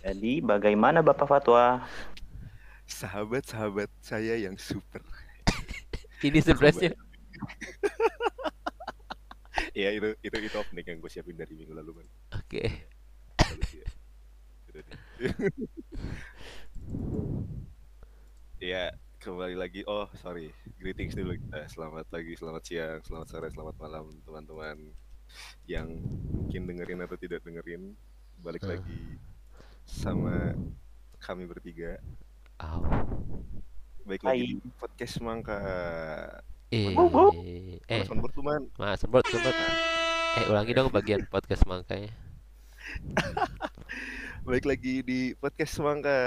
Jadi bagaimana Bapak Fatwa? Sahabat-sahabat saya yang super. Ini surprise-nya. Kembali. Ya itu opening yang gue siapin dari minggu lalu, man. Oke. Bagus ya. Udah deh. Ya, kembali lagi. Oh, sorry. Greetings dulu kita. Selamat pagi, selamat siang, selamat sore, selamat malam teman-teman yang mungkin dengerin atau tidak dengerin. Balik lagi sama kami bertiga. Au. Baik Hai. lagi di podcast Mangka. Wup. Teman. Mas, semprot. Ulangi dong bagian podcast makanya. Baik lagi di podcast Semangka.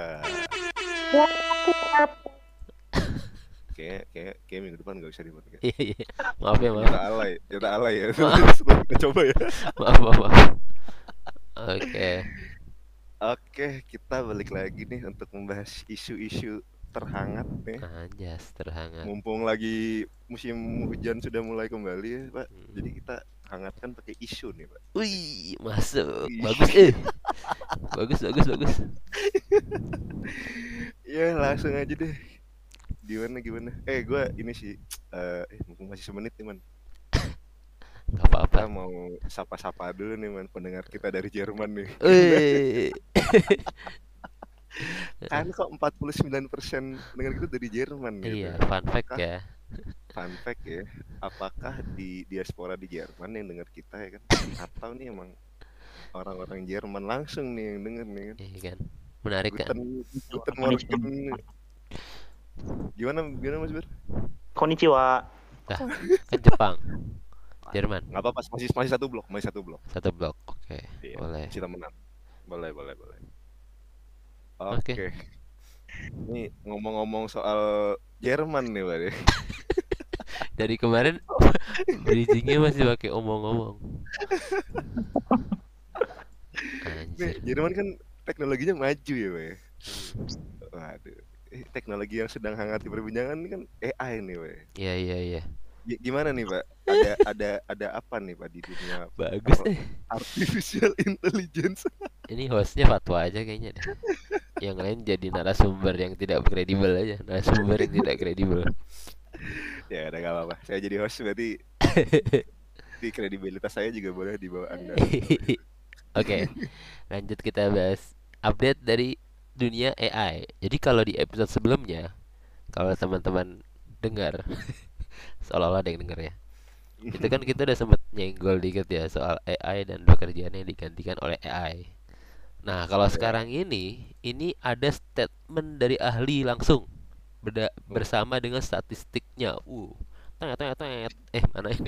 Kayak minggu depan nggak bisa di podcast. Iya. Maaf ya, maaf. Jatah alay ya. Maaf. Kita coba ya. Maaf. Oke, kita balik lagi nih untuk membahas isu-isu terhangat nih. Anjas, terhangat. Mumpung lagi musim hujan sudah mulai kembali ya, Pak. Jadi kita hangatkan pakai isu nih, Pak. Wih, masuk. Wih. Bagus. Bagus. Ya, langsung aja deh. Gimana? Gue ini sih mumpung masih semenit nih, Man. Gak apa-apa. Kita mau sapa-sapa dulu nih, Man, pendengar kita dari Jerman nih. Kan kok 49% pendengar kita dari Jerman gitu. Iya, fun fact ya. Fun fact ya. Apakah di diaspora di Jerman yang dengar kita ya kan? Atau nih emang orang-orang Jerman langsung nih yang denger nih kan? Iya kan. Menarik kan. Guten Morgen. Gimana Mas Bir? Konnichiwa. Kan Jepang. Jerman. Nggak apa-apa, masih satu blok. Satu blok. Oke. Iya, Boleh. masih temenan. Boleh. Oke. Oke. Ini ngomong-ngomong soal Jerman nih, Pak. Dari kemarin bridgingnya masih pakai omong-omong. Nih, Jerman kan teknologinya maju ya, Pak. Waduh. Teknologi yang sedang hangat diperbincangan ini kan AI nih, Pak. Iya. Gimana nih, Pak? Ada apa nih, Pak, di dunia Bagus artificial intelligence? Ini hostnya Fatwa aja kayaknya deh. Yang lain jadi narasumber yang tidak kredibel aja. Narasumber yang tidak kredibel. Ya udah gak apa-apa. Saya jadi host berarti di kredibilitas saya juga boleh dibawa Anda. Oke, lanjut kita bahas update dari dunia AI. Jadi kalau di episode sebelumnya, kalau teman-teman dengar, seolah-olah ada yang dengar ya. Itu kan kita udah sempat nyenggol dikit ya soal AI dan pekerjaan yang digantikan oleh AI. Nah, kalau sekarang ini ada statement dari ahli langsung bersama dengan statistiknya. Tet. Mana ini?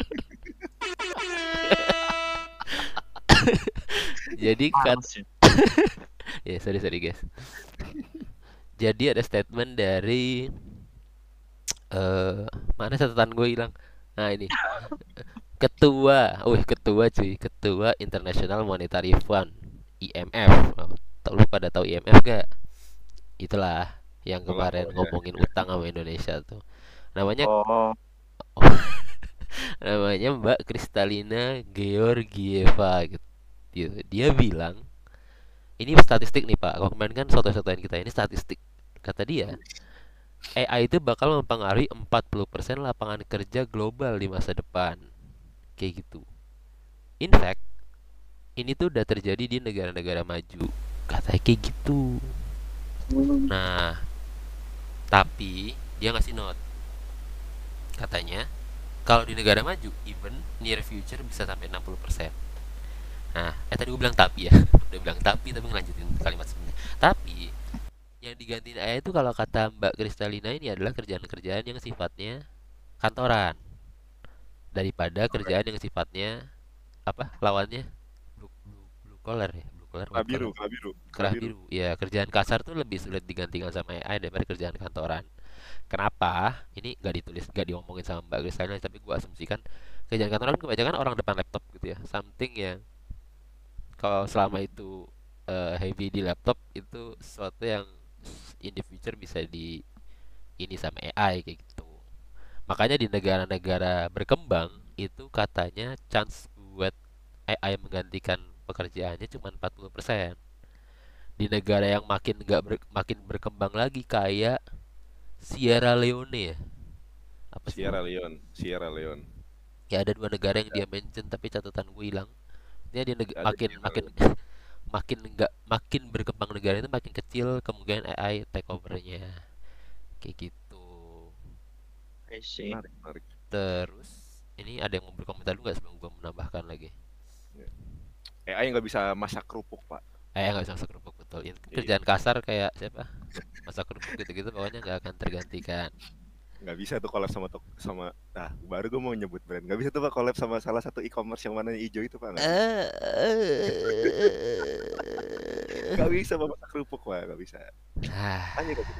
Jadi kan ya, sorry guys. Jadi ada statement dari mana catatan gue hilang. Nah, ini. Ketua International Monetary Fund, IMF. Lu pada tahu IMF gak? Itulah yang kemarin ngomongin utang sama Indonesia tuh. Namanya namanya Mbak Kristalina Georgieva gitu. Dia bilang, ini statistik nih Pak. Kemarin kan soto-sotoin kita, ini statistik. Kata dia, AI itu bakal mempengaruhi 40% lapangan kerja global di masa depan. Kayak gitu. In fact, ini tuh udah terjadi di negara-negara maju. Katanya kayak gitu. Nah, tapi dia ngasih note. Katanya, kalau di negara maju, even near future bisa sampai 60%. Nah, tadi gue bilang tapi ya. Udah bilang tapi ngelanjutin kalimat sebenarnya. Tapi yang digantiin AI itu kalau kata Mbak Kristalina ini adalah kerjaan-kerjaan yang sifatnya kantoran daripada kerjaan yang sifatnya apa lawannya blue collar ya, kerah biru ya. Kerjaan kasar tuh lebih sulit digantikan sama AI daripada kerjaan kantoran. Kenapa? Ini nggak diomongin sama Mbak Kristalina, tapi gue asumsikan kerjaan kantoran kebanyakan orang depan laptop gitu ya, something yang kalau selama itu heavy di laptop itu sesuatu yang in the future bisa ini sama AI kayak gitu. Makanya di negara-negara berkembang itu katanya chance buat AI menggantikan pekerjaannya cuma 40%. di negara yang makin nggak makin berkembang lagi kayak Sierra Leone ya, apa sih? Sierra Leone. Ya ada dua negara yang dia mention tapi catatan gue hilang. Dia di Ada di makin Sierra makin Leone. makin nggak makin berkembang negara itu makin kecil kemungkinan AI take overnya kayak gitu. I see. Menarik, menarik. Terus ini ada yang mau berkomentar dulu nggak sebelum gue menambahkan lagi? Ya. AI nggak bisa masak kerupuk, Pak. Nggak bisa masak kerupuk betul. Ini kan Iya. kerjaan kasar kayak siapa? Masak kerupuk gitu-gitu pokoknya nggak akan tergantikan. Nggak bisa tuh collab sama baru gue mau nyebut brand. Nggak bisa tuh Pak collab sama salah satu e-commerce yang warnanya hijau itu Pak, nggak bisa. Nggak bisa Pak masak kerupuk Pak, nggak bisa. Ah, Hanya nggak bisa.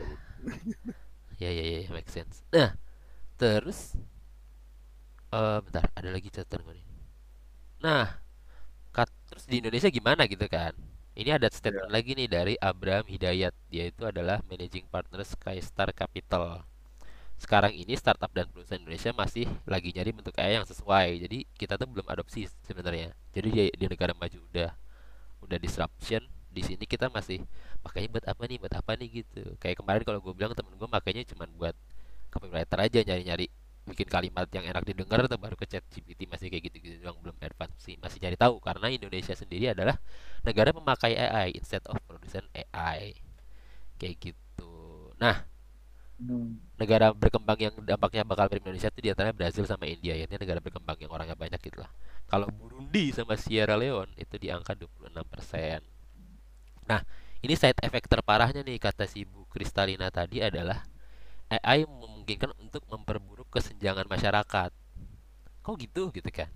ya, make sense. Nah, terus bentar, ada lagi catatan gue nih. Nah, terus di Indonesia gimana gitu kan? Ini ada statement Ya, lagi nih dari Abraham Hidayat. Dia itu adalah Managing Partner Skystar Capital. Sekarang ini startup dan perusahaan Indonesia masih lagi nyari bentuk AI yang sesuai. Jadi kita tuh belum adopsi sebenarnya. Jadi di negara maju udah disruption. Di sini kita masih makanya buat apa nih gitu. Kayak kemarin kalau gue bilang temen gue makanya cuma buat copywriter aja nyari-nyari bikin kalimat yang enak didengar atau baru ke chat GPT masih kayak gitu-gitu doang belum advance sih masih cari tahu karena Indonesia sendiri adalah negara pemakai AI instead of produsen AI kayak gitu. Nah, negara berkembang yang dampaknya bakal mirip Indonesia itu diantaranya Brazil sama India ya. Ini negara berkembang yang orangnya banyak gitu lah. Kalau Burundi sama Sierra Leone itu di angka 26%. Nah, ini side effect terparahnya nih kata si Bu Kristalina tadi adalah AI memungkinkan untuk memperburuk kesenjangan masyarakat. Kok gitu kan?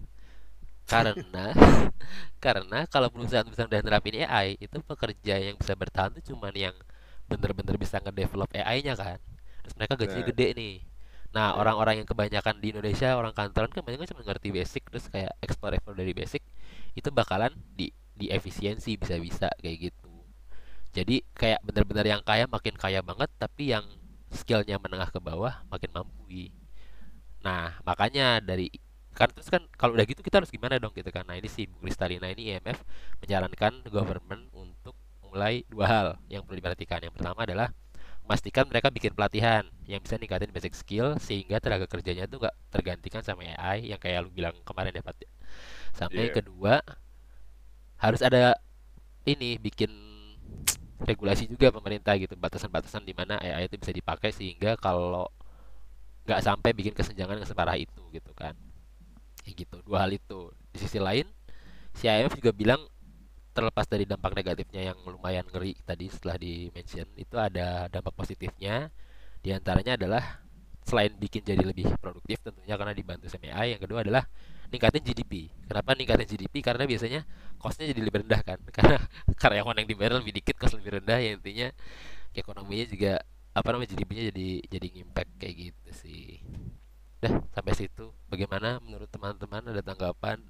Karena karena kalau perusahaan-perusahaan udah nerapin AI, itu pekerja yang bisa bertahan tuh cuman yang bener-bener bisa ngedevelop AI-nya kan. Terus mereka gajinya nah, gede nih. Nah, ya, orang-orang yang kebanyakan di Indonesia, orang kantoran kan banyak cuma ngerti basic terus kayak explore dari basic itu bakalan di efisiensi bisa-bisa kayak gitu. Jadi kayak bener-bener yang kaya makin kaya banget tapi yang skillnya menengah ke bawah makin mampu. Nah, makanya dari kan terus kan kalau udah gitu kita harus gimana dong gitu kan. Nah, ini si Bu Kristalina ini IMF menyarankan government untuk mulai dua hal yang perlu diperhatikan. Yang pertama adalah memastikan mereka bikin pelatihan yang bisa ningkatin basic skill sehingga tenaga kerjanya tuh gak tergantikan sama AI yang kayak lu bilang kemarin ya Pat. Sama yang iya. kedua harus ada ini bikin regulasi juga pemerintah gitu batasan-batasan di mana AI itu bisa dipakai sehingga kalau nggak sampai bikin kesenjangan yang separah itu gitu kan kayak gitu dua hal itu di sisi lain si IMF juga bilang terlepas dari dampak negatifnya yang lumayan ngeri tadi setelah di mention itu ada dampak positifnya diantaranya adalah selain bikin jadi lebih produktif tentunya karena dibantu sama AI yang kedua adalah ningkatin GDP. Kenapa ningkatin GDP? Karena biasanya costnya jadi lebih rendah kan karena karyawan yang dibayar lebih dikit cost lebih rendah ya intinya ekonominya juga apa namanya GDP-nya jadi impact kayak gitu sih. Dah sampai situ. Bagaimana menurut teman-teman ada tanggapan?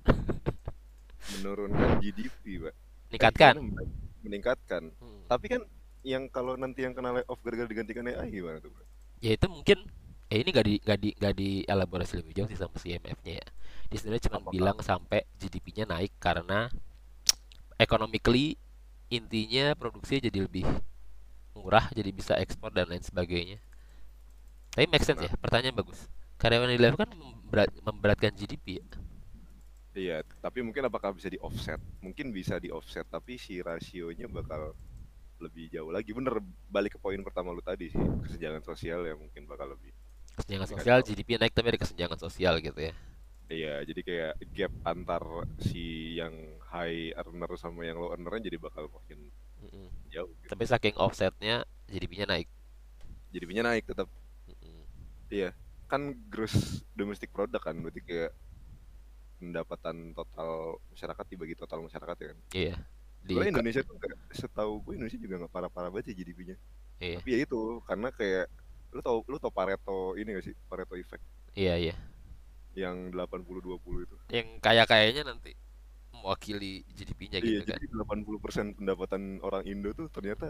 Menurunkan GDP Pak. Meningkatkan. Gimana meningkatkan? Hmm. Tapi kan yang kalau nanti yang kena layoff gara-gara digantikan AI gimana tuh Pak? Ya itu mungkin ini gak di elaborasi lebih jauh sih sama si IMF-nya ya. Dia sebenarnya cuma Apakah bilang sampai GDP-nya naik karena economically intinya produksi jadi lebih murah jadi bisa ekspor dan lain sebagainya. Tapi make sense nah, ya, pertanyaan bagus. Karyawan di level kan memberatkan GDP ya. iya, tapi mungkin apakah bisa di offset? Mungkin bisa di offset, tapi si rasionya bakal lebih jauh lagi. Bener, balik ke poin pertama lu tadi sih, kesenjangan sosial ya mungkin bakal lebih Kesenjangan dikasih sosial tahu. GDP naik tapi ada kesenjangan sosial gitu ya. Iya, jadi kayak gap antar si yang high earner sama yang low earner jadi bakal makin Mm-mm. jauh gitu. Tapi saking offsetnya GDP-nya naik. Jadi punya naik tetap. Mm-mm. Iya, kan gross domestic product kan, berarti kayak pendapatan total masyarakat dibagi total masyarakat ya kan. Iya. Di Sebenarnya Indonesia tuh nggak, setahu gue Indonesia juga nggak parah-parah banget sih GDP-nya. iya. Tapi ya itu karena kayak lu tau Pareto ini gak sih, Pareto effect Iya, iya. yang 80-20 itu. Yang kaya-kayanya nanti mewakili GDP-nya Iya, gitu kan. jadi 80% pendapatan orang Indo tuh ternyata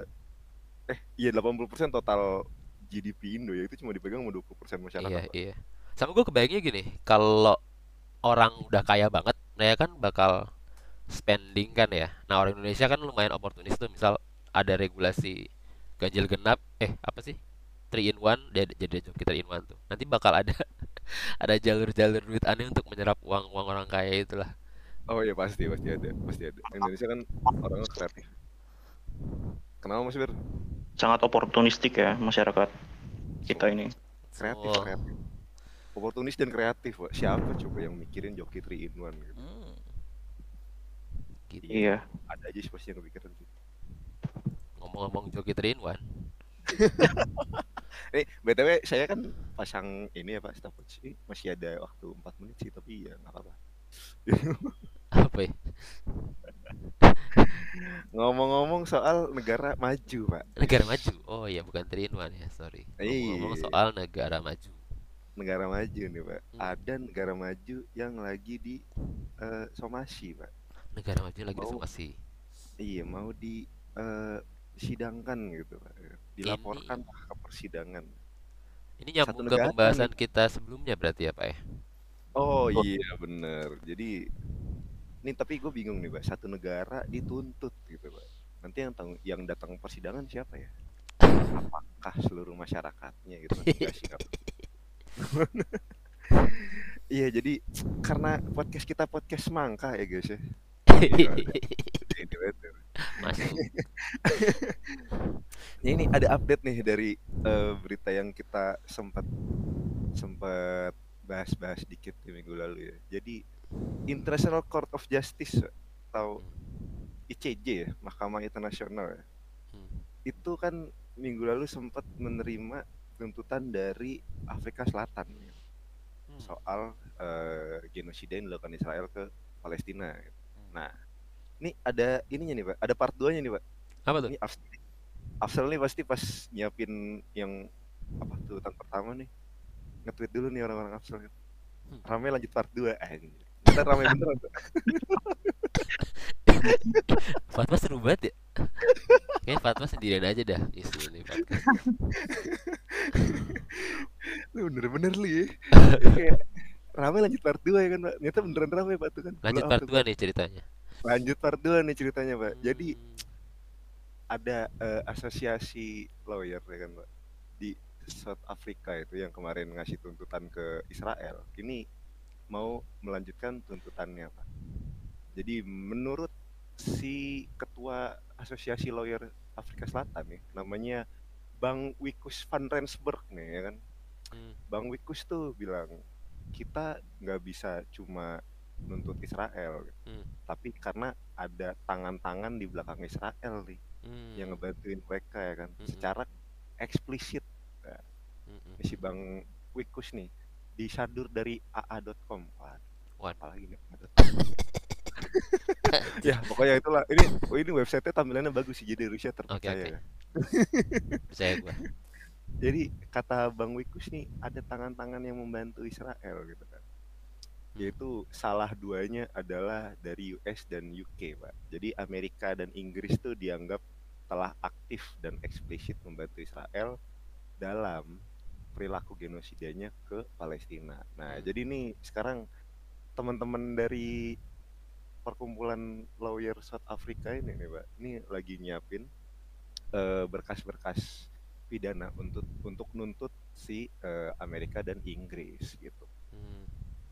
iya 80% total GDP Indo ya itu cuma dipegang sama 20% masyarakat, Iya, Pak. iya. Sama gue kebayangnya gini, kalau orang udah kaya banget, mereka kan bakal spending kan ya. Nah, orang Indonesia kan lumayan oportunis tuh, misal ada regulasi ganjil genap, apa sih, 3 in 1, jadi joki 3 in 1 tuh. Nanti bakal ada ada jalur-jalur duit aneh untuk menyerap uang uang orang kaya itulah. Oh ya pasti pasti ada. Indonesia kan orangnya kreatif. Kenapa Mas Bir? Sangat oportunistik ya masyarakat kita So, ini. kreatif, So, kreatif. Oportunis dan kreatif, Pak. Siapa coba yang mikirin joki 3 in 1 gitu. hmm, gitu. Iya, Iya. ada aja sih pasti yang kepikiran sih. Ngomong-ngomong joki 3 in 1, BTW saya kan pasang ini ya Pak, stopwatch. Masih ada waktu 4 menit sih, tapi ya nggak apa-apa. apa ya? Ngomong-ngomong soal negara maju, Pak. Negara maju. Oh iya, bukan 3 in 1 ya, sorry. Ngomong-ngomong Iya, soal negara maju. negara maju nih, Pak. Hmm, Ada negara maju yang lagi di somasi, Pak. negara maju lagi Mau disomasi. iya, mau di sidangkan gitu, Pak. Ini Dilaporkan lah ke persidangan. ini Satu nyambung ke negara nih. pembahasan kita sebelumnya berarti ya, Pak ya? Oh iya, bener. Jadi ini tapi gue bingung nih, Pak. Satu negara dituntut gitu, Pak. Nanti yang datang persidangan siapa ya? Apakah seluruh masyarakatnya gitu? Enggak sih, nggak. Iya, jadi karena podcast kita podcast semangka ya, guys ya. Jadi ini banget ya. Masuk. Ya, ini ada update nih dari berita yang kita sempat sempat bahas-bahas dikit di minggu lalu ya. Jadi International Court of Justice atau ICJ ya, Mahkamah Internasional ya. Hmm. Itu kan minggu lalu sempat menerima tuntutan dari Afrika Selatan ya, Hmm. soal genosida yang dilakukan Israel ke Palestina. Nah, ini ada ininya nih Pak, ada part 2-nya nih Pak. Apa tuh? Ini Afsel nih pasti pas nyiapin yang apa tuntutan pertama nih, nge-tweet dulu nih orang-orang Afsel. Rame lanjut part 2 anjir. Ntar rame beneran Pak. Fatwa seru banget ya. Kayaknya Fatwa sendirian aja dah isi ini podcast. Lu bener-bener lu ya. Kayak rame lanjut part 2 ya kan Pak. Ternyata beneran rame Pak tuh kan. Lanjut Blow up part tuh, 2 Pak. nih ceritanya. Lanjut part 2 nih ceritanya Pak. Jadi Hmm. ada asosiasi lawyer ya kan Pak di South Africa itu yang kemarin ngasih tuntutan ke Israel. Ini mau melanjutkan tuntutannya Pak. Jadi menurut si ketua asosiasi lawyer Afrika Selatan nih, namanya Bang Wikus van Rensburg nih ya kan. Hmm. Bang Wikus tuh bilang kita nggak bisa cuma nuntut Israel, Hmm. tapi karena ada tangan-tangan di belakang Israel nih Hmm. yang ngebantuin mereka ya kan, Hmm. secara eksplisit. Nah, Hmm. si Bang Wikus nih disadur dari aa.com. Wah, Waduh. apalagi nih aa.com. Ya pokoknya itulah. Ini website-nya tampilannya bagus sih, jadi Rusia Oke, terpercaya oke. ya. Percaya gua. Jadi kata Bang Wikus nih ada tangan-tangan yang membantu Israel gitu kan. Yaitu salah duanya adalah dari US dan UK Pak. Jadi Amerika dan Inggris tuh dianggap telah aktif dan eksplisit membantu Israel dalam perilaku genosidanya ke Palestina. Nah, jadi nih sekarang teman-teman dari perkumpulan lawyer South Africa ini nih Pak, ini lagi nyiapin berkas-berkas pidana untuk nuntut si Amerika dan Inggris gitu. Hmm.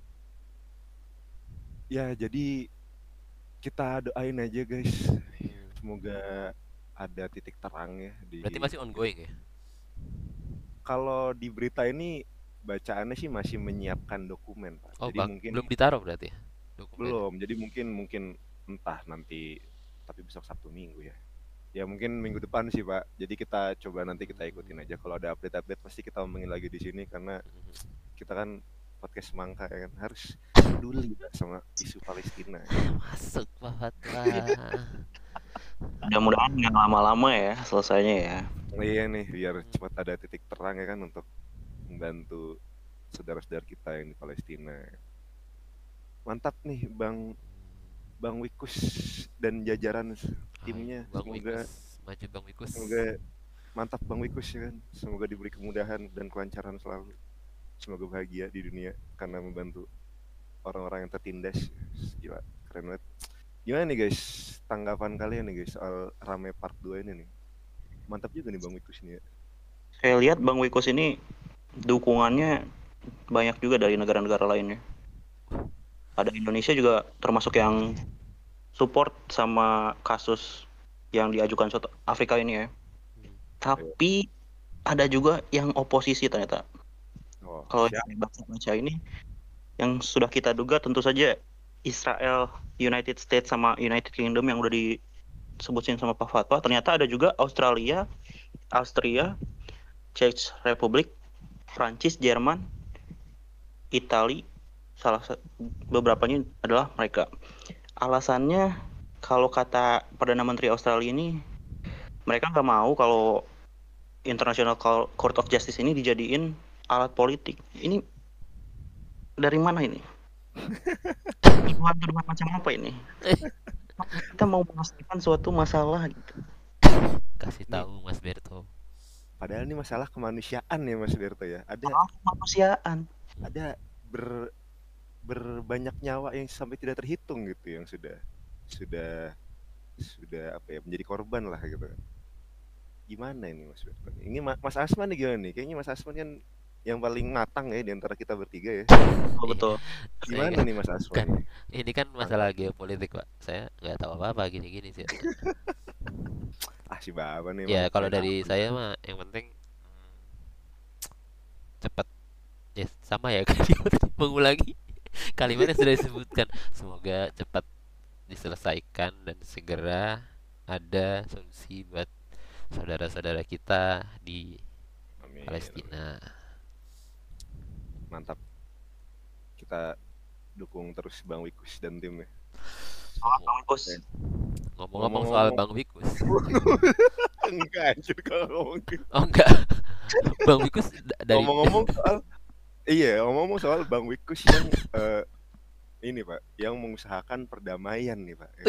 Ya, jadi kita doain aja guys. Hmm. Semoga ada titik terang ya di. Berarti masih ongoing ya? Kalau di berita ini bacaannya sih masih menyiapkan dokumen, Pak. Oh, Jadi mungkin belum ditaruh berarti ya dokumennya? belum. Jadi mungkin entah nanti, tapi besok Sabtu Minggu ya. Ya mungkin minggu depan sih, Pak. Jadi kita coba nanti kita ikutin aja. Kalau ada update-update pasti kita omongin lagi di sini karena Hmm. kita kan podcast semangka ya kan, harus peduli Pak, sama isu Palestina. Masuk Pak Fatwa. Mudah-mudahan nggak lama-lama ya selesainya ya. Iya nih, biar cepat ada titik terang ya kan untuk membantu saudara-saudara kita yang di Palestina. Mantap nih Bang Wikus dan jajaran timnya. Ayo, Bang Semoga Wikus. Maju Bang Wikus. mantap Bang Wikus ya kan. Semoga diberi kemudahan dan kelancaran selalu. Semoga bahagia di dunia karena membantu orang-orang yang tertindas. Gila, keren banget. Gimana nih guys? tanggapan kalian nih guys soal Rame Part 2 ini nih. Mantap juga nih Bang Wikus ini ya. Saya lihat Bang Wikus ini dukungannya banyak juga dari negara-negara lainnya. Ada Indonesia juga termasuk yang support sama kasus yang diajukan South Afrika ini ya. Tapi ada juga yang oposisi ternyata. Oh, Kalau siap. dari baca-baca ini, yang sudah kita duga tentu saja Israel, United States sama United Kingdom yang udah disebutin sama Pak Fatwa. Ternyata ada juga Australia, Austria, Czech Republic, Prancis, Jerman, Italia, beberapanya adalah mereka. Alasannya kalau kata Perdana Menteri Australia ini, mereka nggak mau kalau International Court of Justice ini dijadiin alat politik. Ini dari mana ini? Tuduhan-tuduhan macam apa ini? Kita mau menyelesaikan suatu masalah gitu. Kasih tahu Mas Berto. Padahal ini masalah kemanusiaan ya Mas Berto ya. Ada Kemanusiaan. berbanyak nyawa yang sampai tidak terhitung gitu yang sudah apa ya menjadi korban lah gitu. Gimana ini Mas Berto? Ini Mas Asman nih gimana nih? Kayaknya Mas Asman kan yang paling matang ya di antara kita bertiga ya. Oh, betul. Gimana nih Mas Asman? Kan, ini kan masalah geopolitik Pak. Saya nggak tahu apa-apa gini-gini sih. Si Baba nih. Ya kalau dari saya mah yang penting cepat. Ya sama ya kan mengulangi kalimat yang sudah disebutkan. Semoga cepat diselesaikan dan segera ada solusi buat saudara-saudara kita di Amin. Palestina. Mantap. Kita dukung terus Bang Wikus dan tim ya. Bang Wikus. Ngomong-ngomong soal Bang Wikus. Enggak anjir kalau ngomong gitu. Oh enggak. Bang Wikus dari ngomong-ngomong soal Bang Wikus yang ini Pak, yang mengusahakan perdamaian nih Pak.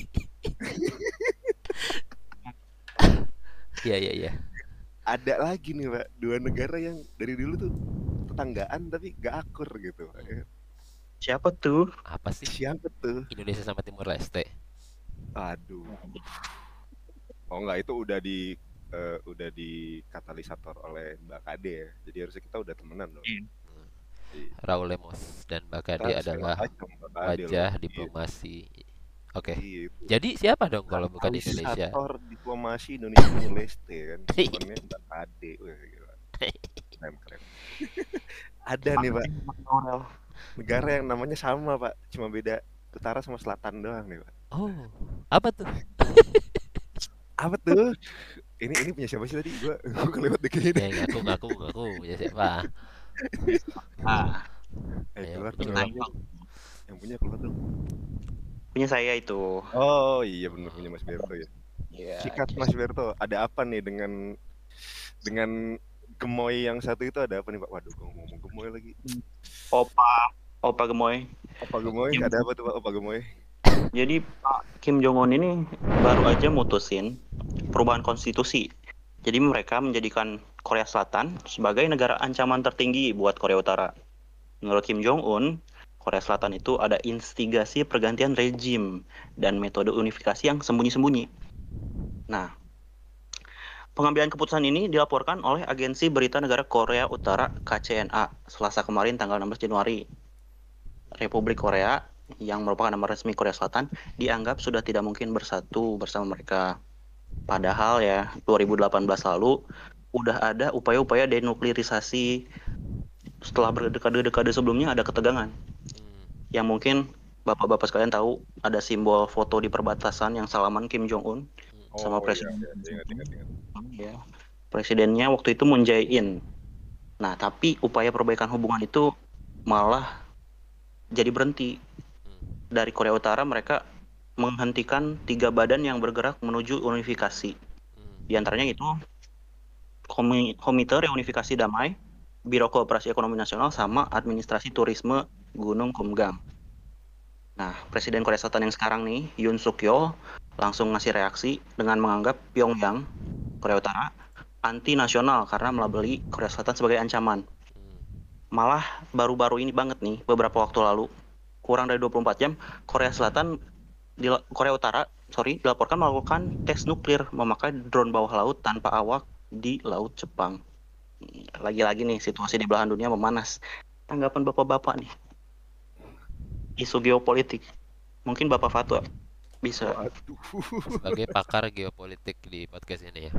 Iya. Ada lagi nih Pak, dua negara yang dari dulu tuh tetanggaan tapi gak akur gitu Pak. Siapa tuh? Apa sih? Siapa tuh? Indonesia sama Timor Leste. Aduh. Oh enggak, itu udah di katalisator oleh Mbak Kade ya. Jadi harusnya kita udah temenan dong. Raul Lemos dan Mbak Kade adalah wajah diplomasi. Oke. Jadi siapa dong kalau bukan Indonesia? Katalisator diplomasi Indonesia Timor Leste kan. Temennya Mbak Kade. Wah, gila. Keren. Ada nih Pak, negara yang namanya sama Pak, cuma beda utara sama selatan doang nih Pak. Oh, apa tuh? Apa tuh? Ini punya siapa sih tadi? Gua kelewat dikit ini. Ngaku punya siapa? Keluar dong. Yang punya keluar dong. Punya saya itu. Oh iya benar punya Mas Berto ya. Yeah, Sikat Mas Berto, ada apa nih dengan gemoy yang satu itu ada apa nih Pak? Waduh, ngomong gemoy lagi. Opa Gemoy. Opa Gemoy, ada apa tuh Pak Opa Gemoy? Jadi Pak Kim Jong Un ini baru aja mutusin perubahan konstitusi. Jadi mereka menjadikan Korea Selatan sebagai negara ancaman tertinggi buat Korea Utara. Menurut Kim Jong Un, Korea Selatan itu ada instigasi pergantian rejim dan metode unifikasi yang sembunyi-sembunyi. Nah, pengambilan keputusan ini dilaporkan oleh Agensi Berita Negara Korea Utara KCNA Selasa kemarin tanggal 16 Januari. Republik Korea yang merupakan nama resmi Korea Selatan dianggap sudah tidak mungkin bersatu bersama mereka. Padahal ya 2018 lalu udah ada upaya-upaya denuklirisasi. Setelah berdekade-dekade sebelumnya ada ketegangan. Yang mungkin bapak-bapak sekalian tahu ada simbol foto di perbatasan yang salaman Kim Jong Un sama presiden. Ya. Presidennya waktu itu Moon Jae-in. Nah, tapi upaya perbaikan hubungan itu malah jadi berhenti. Dari Korea Utara mereka menghentikan 3 badan yang bergerak menuju unifikasi. Di antaranya itu Komite Reunifikasi Damai, Biro Kooperasi Ekonomi Nasional, sama Administrasi Turisme Gunung Kumgang. Nah, Presiden Korea Selatan yang sekarang nih, Yoon Suk Yeol, langsung ngasih reaksi dengan menganggap Pyongyang, Korea Utara, anti-nasional karena melabeli Korea Selatan sebagai ancaman. Malah baru-baru ini banget nih, beberapa waktu lalu, kurang dari 24 jam, Korea Utara dilaporkan melakukan tes nuklir memakai drone bawah laut tanpa awak di Laut Jepang. Lagi-lagi nih situasi di belahan dunia memanas. Tanggapan bapak-bapak nih, isu geopolitik. Mungkin Bapak Fatwa bisa. Waduh. Sebagai pakar geopolitik di podcast ini ya.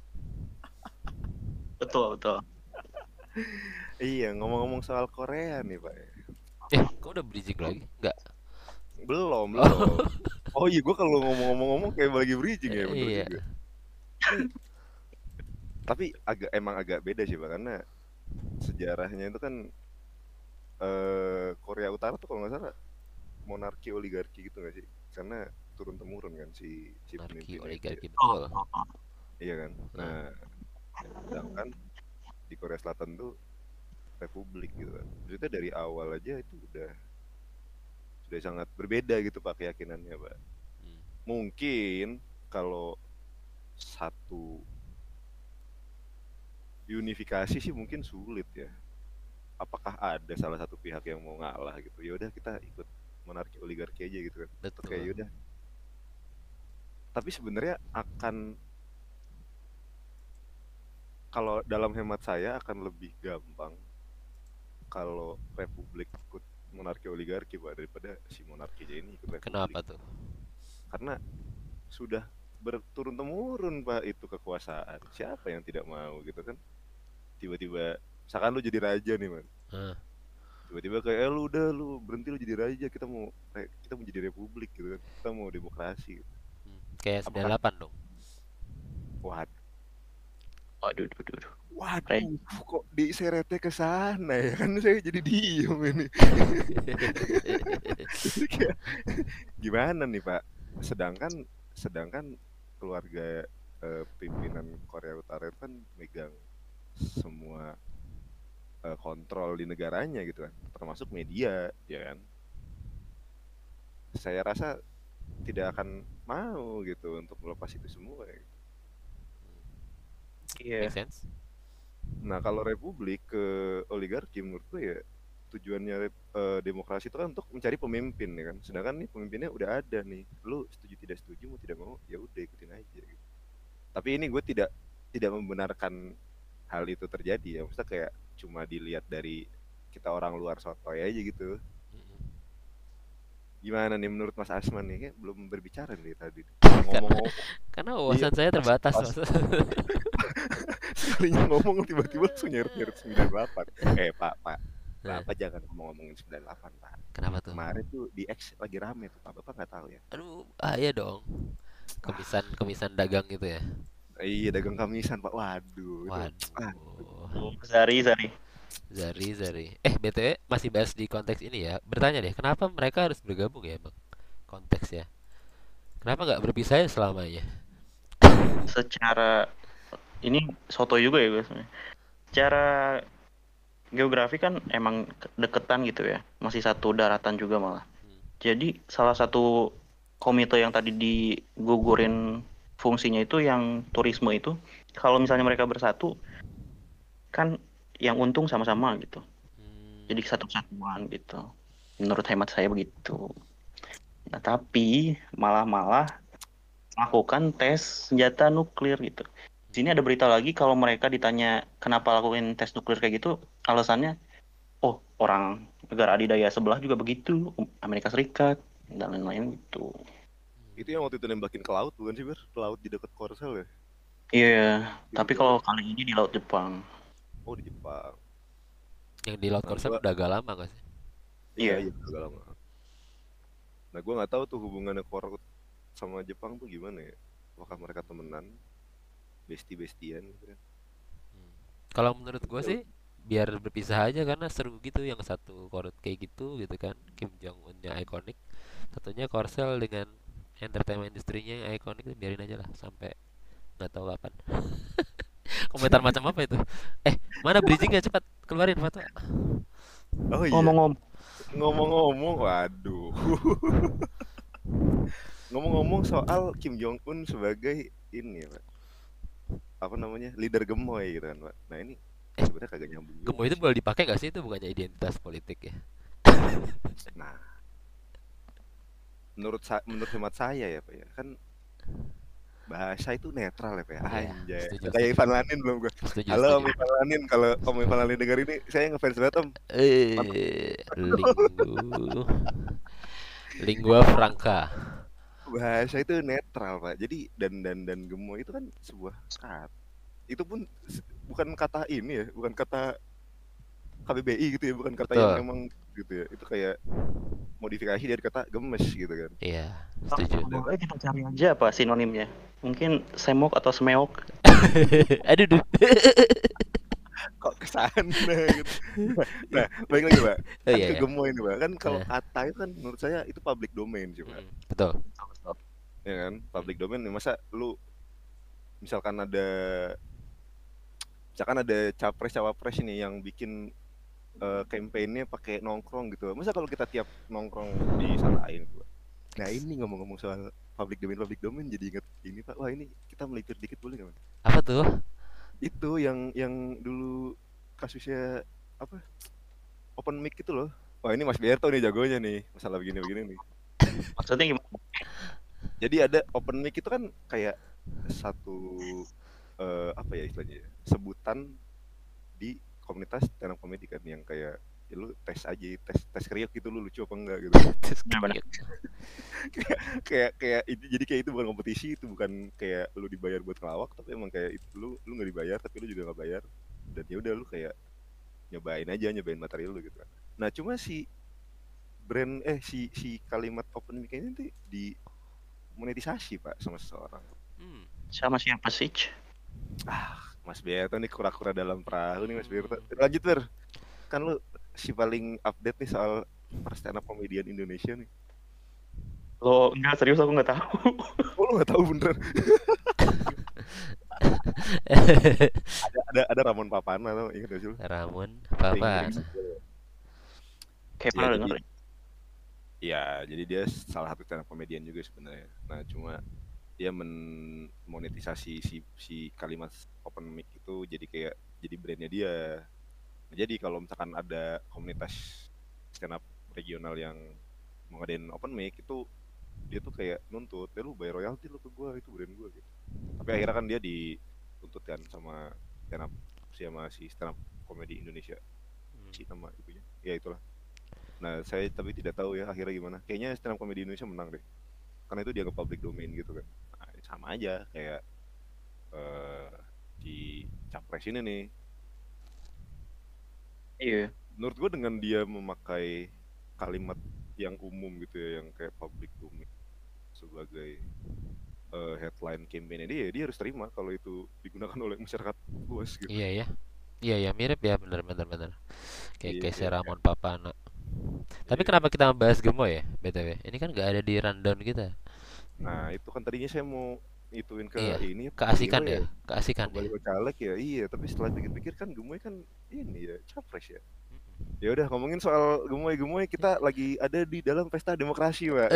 Betul, betul. Iya, ngomong-ngomong soal Korea nih, Pak. Kok udah bridging lagi? Enggak. Belum, Oh, belum. Oh iya, gue kalau ngomong-ngomong kayak lagi bridging ya, bener iya. juga. Nih, tapi emang agak beda sih, Pak, karena sejarahnya itu kan Korea Utara tuh kalau nggak salah monarki oligarki gitu nggak sih? Karena turun temurun kan si Monarki, pemimpinnya itu ya. oligarki Oh, betul. oh, oh. Iya kan? Nah, Nah, sedangkan di Korea Selatan tuh republik gitu kan. Maksudnya dari awal aja itu sudah sangat berbeda gitu Pak keyakinannya, Pak. hmm, Mungkin kalau satu unifikasi sih mungkin sulit ya. Apakah ada salah satu pihak yang mau ngalah gitu? Ya udah kita ikut monarki oligarki aja gitu kan. Terus kayak betul. yaudah. Tapi sebenarnya akan kalau dalam hemat saya akan lebih gampang kalau republik ikut monarki oligarki Pak daripada si monarki aja ini ikut republik. Kenapa tuh? Karena sudah berturun temurun Pak itu kekuasaan. Siapa yang tidak mau gitu kan? Tiba-tiba misalkan lu jadi raja nih man. Nah, Tiba-tiba kayak lu udah lu berhenti lu jadi raja kita mau jadi republik gitu kan. Kita mau demokrasi gitu. kayak Apakah 98 dong. waduh, Waduh, waduh, waduh. waduh kok diseretnya ke sana ya kan saya jadi diem ini. Jadi kayak gimana nih Pak? Sedangkan sedangkan keluarga pimpinan Korea Utara itu kan megang semua kontrol di negaranya gitu kan, termasuk media, ya kan. Saya rasa tidak akan mau gitu untuk melepas itu semua. Ya. Iya. Make sense? Nah kalau republik ke oligarki menurut gue ya tujuannya demokrasi itu kan untuk mencari pemimpin ya kan. Sedangkan nih pemimpinnya udah ada nih. Lu setuju tidak setuju mau tidak mau ya udah ikutin aja gitu. Tapi ini gue tidak membenarkan hal itu terjadi ya. Maksudnya kayak cuma dilihat dari kita orang luar sotoy aja gitu. Mm-mm. Gimana nih menurut Mas Asman nih? Kayak belum berbicara nih tadi. Karena Ngomong-ngomong. karena Iya, wawasan saya terbatas, pas Mas. sekalinya ngomong tiba-tiba langsung nyeret-nyeret 98. Pak, Nah, Bapak jangan ngomong-ngomongin 98, Pak. kenapa tuh? Kemarin tuh di X lagi rame tuh, Pak. Bapak nggak tahu ya? Aduh, bahaya dong. Ah, Kemisan dagang gitu ya. iya dagang kamisan, Pak. Waduh, itu. Ah, Waduh. Zari, Zari. Zari. BTW masih bahas di konteks ini ya. Bertanya deh, kenapa mereka harus bergabung ya, Bang? Konteks ya. Kenapa nggak berpisah ya selamanya? Secara ini soto juga ya gue sebenarnya. Secara geografi kan emang deketan gitu ya. Masih satu daratan juga malah. Hmm. Jadi salah satu komite yang tadi digugurin fungsinya itu yang turisme itu, kalau misalnya mereka bersatu kan yang untung sama-sama gitu. Hmm. Jadi satu kesatuan gitu. Menurut hemat saya begitu. Nah, tapi malah lakukan tes senjata nuklir gitu. Di sini ada berita lagi kalau mereka ditanya kenapa lakuin tes nuklir kayak gitu, alasannya, oh orang negara adidaya sebelah juga begitu, Amerika Serikat dan lain-lain gitu. itu yang waktu itu nembakin ke laut bukan sih, Ber? Ke laut di dekat Korsel ya? Iya, tapi Itu, kalau kali ini di Laut Jepang. oh di Jepang. Yang di Laut Nah, Korsel udah agak lama gak sih? Iya. iya, agak lama. Nah, gue nggak tahu tuh hubungannya Korea sama Jepang tuh gimana ya? Apakah mereka temenan, besti-bestian gitu kan? Hmm. Kalau menurut gue sih biar berpisah aja karena seru gitu, yang satu korut kayak gitu kan, Kim Jong Unnya ikonik, satunya Korsel dengan entertainment industrinya yang ikonik, biarin aja lah sampai nggak tahu kapan. Komentar macam apa itu? Mana bridgingnya, cepat keluarin Fatwa. Oh iya, Ngomong-ngomong, ngomong-ngomong, waduh. Ngomong-ngomong soal Kim Jong Un sebagai ini ya, Pak. Apa namanya? Leader gemoy gitu kan, Pak. Nah, ini sebenarnya kagak nyambung Gemo juga itu sih. boleh dipakai gak sih? Itu bukannya identitas politik ya? Nah, menurut hemat saya ya Pak ya, kan bahasa itu netral ya Pak ya. Iya, Anjay. setuju, Kayak setuju. Ivan Lanin belum gua. Setuju, Halo setuju. Om Ivan Lanin, kalau Om Ivan Lanin denger ini saya ngefans banget Om. Mantap. Lingua franca. Bahasa itu netral Pak. Jadi dan gemoy itu kan sebuah kata. Itu pun bukan kata ini ya, bukan kata KBBI gitu ya, bukan kata yang Betul. emang gitu ya. Itu kayak modifikasi dari kata gemes gitu kan. Iya, Kalau setuju. boleh kita cari aja apa sinonimnya. Mungkin semok atau smeok. Aduh, duh. Kok ke sana gitu. Nah, baik lagi Pak. Oh Kan iya ke ya. gemoy ini Pak. Kan kalau Nah, kata itu kan menurut saya itu public domain sih Pak. betul. Ya kan? Public domain masa lu misalkan ada capres cawapres ini yang bikin kampanye pakai nongkrong gitu. Masa kalau kita tiap nongkrong disalahin Pak. Nah, ini ngomong-ngomong soal public domain jadi inget ini Pak. Wah, ini kita melipir dikit boleh nggak Pak? Apa tuh? Itu yang dulu kasusnya apa? Open mic itu loh. Wah, ini Mas Berto nih jagonya nih. Masalah begini-begini nih. Maksudnya gimana? Jadi ada open mic itu kan kayak satu apa ya istilahnya ya, sebutan di komunitas stand up comedy kan yang kayak ya lu tes aja, tes kriuk gitu, lu lucu apa enggak gitu. Terus Benar-benar. kayak itu, jadi kayak itu bukan kompetisi, itu bukan kayak lu dibayar buat ngelawak, tapi emang kayak itu lu nggak dibayar tapi lu juga nggak bayar, dan ya udah lu kayak nyobain material lu gitu kan. Nah cuma si si kalimat open mic ini tuh di monetisasi Pak sama seseorang. Sama siapa sih? Mas Berto nih kura-kura dalam perahu nih Mas Berto. Lanjut Ber, kan lu si paling update nih soal stand up comedian Indonesia nih. Lo enggak serius aku nggak tahu. Oh lu nggak tahu beneran? ada Ramon Papana tau, ingat gak sih lu? Ramon Ring Papan. Kayak Ya, pernah jadi denger. jadi dia salah satu stand up comedian juga sebenarnya. Nah cuma dia monetisasi si kalimat open mic itu jadi brandnya dia. Nah, jadi kalau misalkan ada komunitas stand up regional yang mau ngadain open mic itu, dia tuh kayak nuntut, lu bayar royalti lu ke gua, itu brand gua gitu. Tapi akhirnya kan dia dituntut kan sama si stand up comedy Indonesia, si nama itunya ya itulah. Nah saya tapi tidak tahu ya akhirnya gimana. Kayaknya stand up comedy Indonesia menang deh, karena itu dianggap public domain gitu kan. Nah, sama aja kayak di capres ini nih. Iya. Menurut gue dengan dia memakai kalimat yang umum gitu ya, yang kayak public domain sebagai headline campaign dia harus terima kalau itu digunakan oleh masyarakat luas gitu. Iya ya. Iya ya, mirip ya, bener. Kayak si Kayak Ramon Papana. Tapi iya. kenapa kita membahas gemoy ya, BTW? Ini kan nggak ada di rundown kita. Nah itu kan tadinya saya mau ituin ke Iya, ini keasikan baliho ya, keasikan ya. baliho caleg ya, iya, tapi setelah pikir-pikir kan Gemoy kan ini ya capres ya. Ya udah, ngomongin soal gemoy kita lagi ada di dalam pesta demokrasi Pak.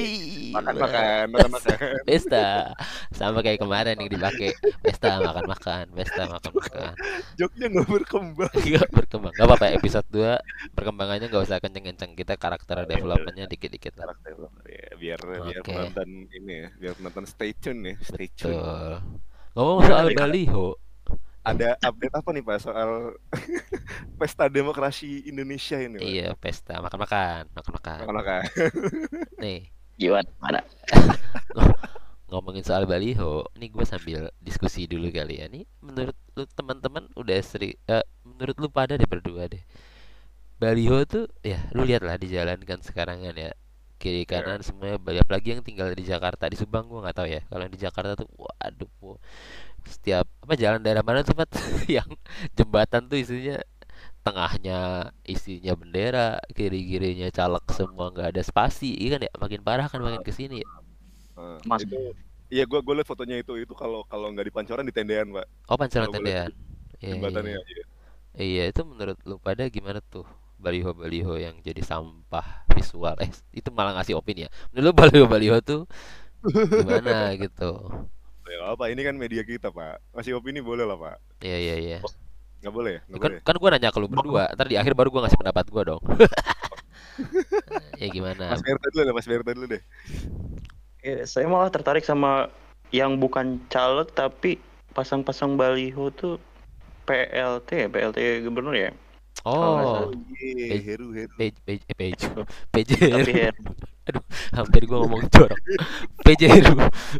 Makan. Pesta sama kayak kemarin yang dipakai, pesta makan. Joknya nggak berkembang. Nggak berkembang, nggak apa-apa. Episode 2 perkembangannya nggak usah kenceng-kenceng, kita karakter developmentnya dikit-dikit lah. Karakter ya, biar Oke. penonton ini ya, biar penonton stay tune ya, stay tune. Betul. Ngomong soal baliho, Ada update apa nih Pak soal pesta demokrasi Indonesia ini Pak? iya, pesta makan. Makan. Nih, Gimana? Mana? ngomongin soal baliho, ini gue sambil diskusi dulu kali ya. Nih, menurut lu teman-teman udah menurut lu pada deh berdua deh. Baliho tuh ya lu lihat lah di jalan kan sekarang kan ya, kiri kanan semuanya banyak, apalagi yang tinggal di Jakarta. Di Subang gua nggak tahu ya, kalau yang di Jakarta tuh waduh setiap apa jalan daerah mana tuh Pat yang jembatan tuh isinya, tengahnya isinya bendera, kiri-kirinya caleg semua, nggak ada spasi. Iya kan ya, makin parah kan makin kesini ya. Mas. Itu iya, gue liat fotonya itu kalau nggak di Pancoran di tendean Pak. Oh, pancoran Kalau gue liat tendean. Iya, jembatannya iya. iya. Iya, itu menurut lu pada gimana tuh baliho-baliho yang jadi sampah visual? Itu malah ngasih opini ya. Menurut lu baliho-baliho tuh gimana gitu? Ya apa, ini kan media kita Pak. Masih opini boleh lah Pak. Iya. Nggak boleh ya? Nggak Kan boleh. kan gua nanya ke lu berdua, ntar di akhir baru gua ngasih pendapat gua dong. Ya gimana? Mas Berta dulu deh, Mas Berta dulu deh. Saya malah tertarik sama yang bukan caleg tapi pasang-pasang baliho tuh PLT gubernur ya, kalau nggak salah. Oh, Oh iya, page Heru Heru. page page page Itu. Tapi Pajeru. ya, Aduh, hampir gua ngomong jorok. Pajeru.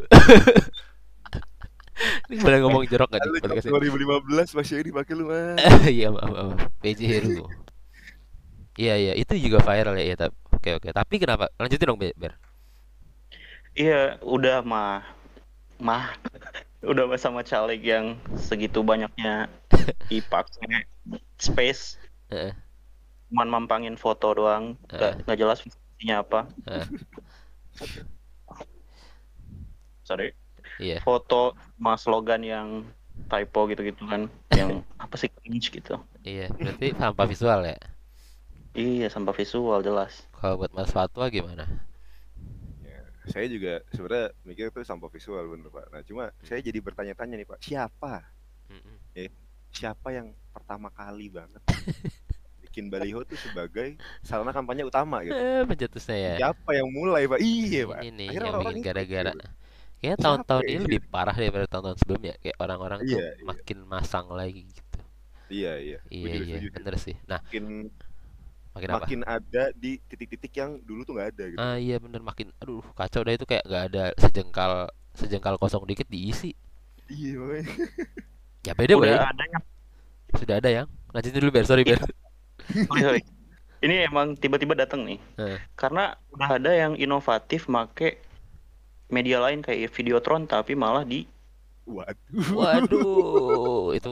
Ini boleh ngomong jorok gak nih Halo Cok, podcast ini? 2015 masih ini pakai lu Mas. Iya, maaf, maaf. Pajeru. Iya, iya, itu juga viral ya, ya, oke, oke. Tapi kenapa? Lanjutin dong, Ber. iya udah mah udah sama caleg yang segitu banyaknya dipakai space, Heeh, cuman mampangin foto doang, heeh, nggak jelas fungsinya apa. heeh. Sorry, Iya, foto sama slogan yang typo gitu-gitu kan, yang apa sih, cringe gitu. iya. Berarti tanpa visual ya. Iya, sampah visual jelas. Kalau buat Mas Fatwa gimana? Ya, saya juga sebenarnya mikir itu sampah visual bener Pak. Nah cuma saya jadi bertanya-tanya nih Pak, siapa Mm-mm. ya, siapa yang pertama kali banget bikin baliho tuh sebagai sarana kampanye utama gitu? Pencetusnya ya. Siapa yang mulai Pak? Iya Pak. Ini nih Akhirnya yang orang-orang bikin ikut gitu. gara-gara. Kayaknya Siapa tahun-tahun ya? ini lebih parah daripada tahun-tahun sebelumnya. Kayak orang-orang tuh Iya, iya, makin masang lagi gitu. iya, iya. Iya, Setuju, iya, setuju sih. bener sih. Nah, Makin makin apa? makin ada di titik-titik yang dulu tuh nggak ada gitu Ah, Pak. iya bener, makin aduh kacau dah itu, kayak nggak ada sejengkal sejengkal kosong dikit diisi. Iya makanya. Ya by the way, Udah ada yang sudah ada yang lanjutin dulu Ber, sorry Ber. sorry. Ini emang tiba-tiba datang nih, Heeh. karena udah ada yang inovatif make media lain kayak Videotron tapi malah di Waduh. Waduh, itu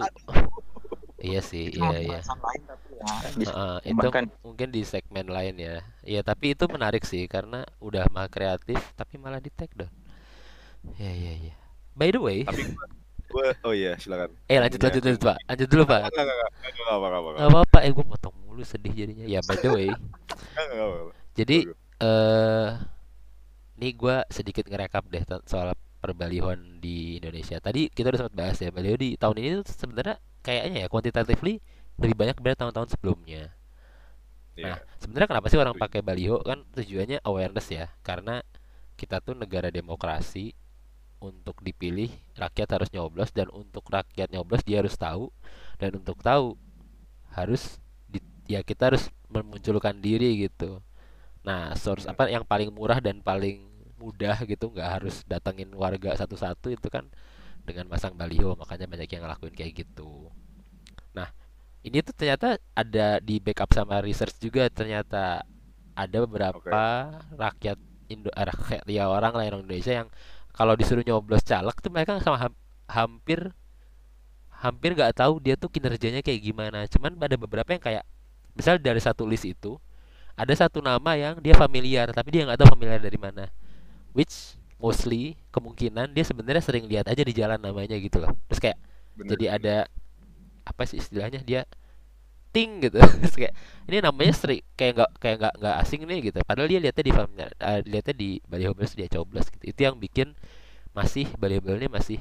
iya sih, itu iya, mau iya. pembahasan lain tapi ya Heeh, itu bahkan mungkin di segmen lain ya. Ya, tapi itu menarik sih karena udah mah kreatif tapi malah di take down. Ya, ya, ya. By the way, Tapi gue, oh iya silakan. lanjut Punya lanjut tim. lanjut Pak. Lanjut dulu Pak. Enggak apa-apa. Nggak apa-apa, gue motong mulu sedih jadinya. Ya, by the way, Enggak apa-apa. jadi eh ini gue sedikit ngerekap deh soal perbalihon di Indonesia. Tadi kita udah sempat bahas ya, baliho di tahun ini tuh sebenarnya kayaknya ya quantitatively lebih banyak daripada tahun-tahun sebelumnya. Nah, Iya. sebenarnya kenapa sih orang Setuju. pakai baliho? Kan tujuannya awareness ya, karena kita tuh negara demokrasi, untuk dipilih rakyat harus nyoblos, dan untuk rakyat nyoblos dia harus tahu, dan untuk tahu harus ya kita harus memunculkan diri gitu. Nah, source Hmm. apa yang paling murah dan paling mudah gitu, nggak harus datengin warga satu-satu, itu kan dengan masang baliho, makanya banyak yang ngelakuin kayak gitu. Nah, ini tuh ternyata ada di backup sama research juga, ternyata ada Oke. beberapa rakyat rakyat ya, orang lain Indonesia yang kalau disuruh nyoblos caleg tuh mereka sama hampir hampir nggak tahu dia tuh kinerjanya kayak gimana. Cuman ada beberapa yang kayak misal dari satu list itu ada satu nama yang dia familiar tapi dia nggak tahu familiar dari mana, which mostly kemungkinan dia sebenarnya sering lihat aja di jalan namanya gitu loh. Terus kayak Bener, jadi ada bener. apa sih istilahnya, dia ting gitu. Terus kayak ini namanya sering kayak nggak asing nih gitu, padahal dia lihatnya di familiar, lihatnya di baliho terus dia coblos gitu. Itu yang bikin masih baliho-balihonya masih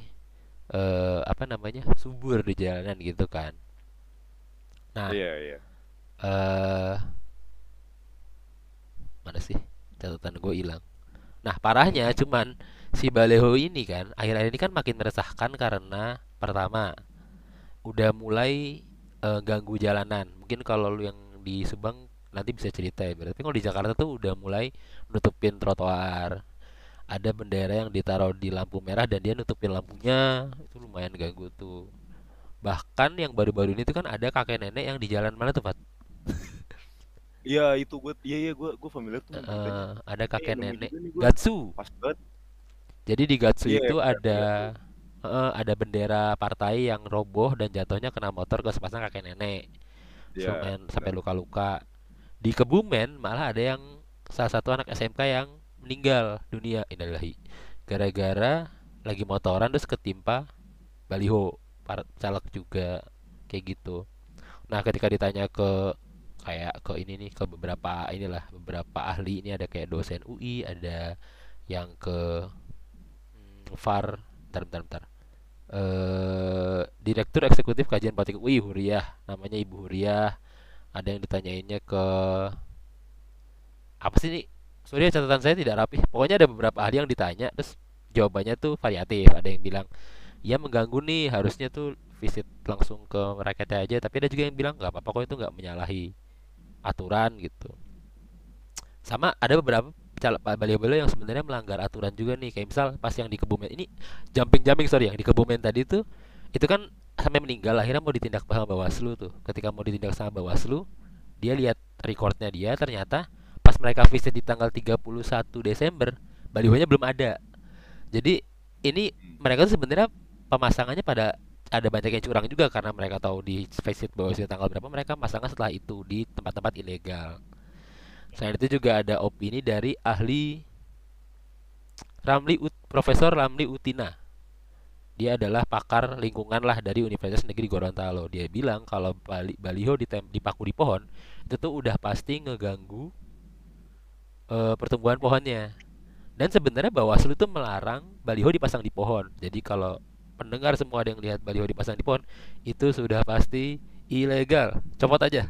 apa namanya, subur di jalanan gitu kan. Nah, Iya, iya. eh mana sih catatan gue hilang. Nah, parahnya cuman si baliho ini kan akhir-akhir ini kan makin meresahkan karena pertama udah mulai ganggu jalanan. Mungkin kalau lu yang di Subang nanti bisa cerita ya. Berarti kalau di Jakarta tuh udah mulai nutupin trotoar. Ada bendera yang ditaruh di lampu merah dan dia nutupin lampunya. Itu lumayan ganggu tuh. Bahkan yang baru-baru ini tuh kan ada kakek nenek yang di jalan mana tuh, Pat? Iya, itu gue, iya gue familiar tuh beritanya. Ada Ini kakek nemu nenek juga nih gue. Gatsu. Pas banget. Jadi di Gatsu Iya, itu bener tuh. ada bendera partai yang roboh dan jatuhnya kena motor ke sepasang kakek nenek. Terus Iya, lumayan sampai benar. luka-luka. Di Kebumen malah ada yang salah satu anak SMK yang meninggal dunia, innalillahi, gara-gara lagi motoran terus ketimpa baliho caleg juga, kayak gitu. Nah, ketika ditanya ke kayak ke ini nih, ke beberapa inilah beberapa ahli, ini ada kayak dosen UI, ada yang ke VAR, bentar, Direktur Eksekutif Kajian Politik UI Huriah, namanya Ibu Huriah. Ada yang ditanyainnya ke apa sih nih? Sorry ya, catatan saya tidak rapi. Pokoknya ada beberapa ahli yang ditanya, terus jawabannya tuh variatif. Ada yang bilang, ya mengganggu nih, harusnya tuh visit langsung ke rakyatnya aja. Tapi ada juga yang bilang nggak apa-apa kok, itu nggak menyalahi aturan gitu. Sama ada beberapa baliho-baliho yang sebenarnya melanggar aturan juga nih. Kayak misal pas yang di Kebumen ini, jumping-jumping sorry, yang di Kebumen tadi tuh, itu kan sampai meninggal, akhirnya mau ditindak sama Bawaslu tuh. Ketika mau ditindak sama Bawaslu, dia lihat recordnya dia, ternyata pas mereka visit di tanggal 31 Desember, balihonya belum ada. Jadi ini mereka tuh sebenarnya pemasangannya pada ada banyak yang curang juga, karena mereka tahu di visit Bawaslu tanggal berapa, mereka masangnya setelah itu di tempat-tempat ilegal. Selain itu juga ada opini dari ahli Profesor Ramli Utina. Dia adalah pakar lingkungan lah dari Universitas Negeri Gorontalo. Dia bilang kalau baliho dipaku di pohon itu tuh udah pasti ngeganggu pertumbuhan pohonnya. Dan sebenarnya Bawaslu tuh melarang baliho dipasang di pohon. Jadi kalau pendengar semua ada yang lihat baliho dipasang di pohon, itu sudah pasti ilegal. Copot aja.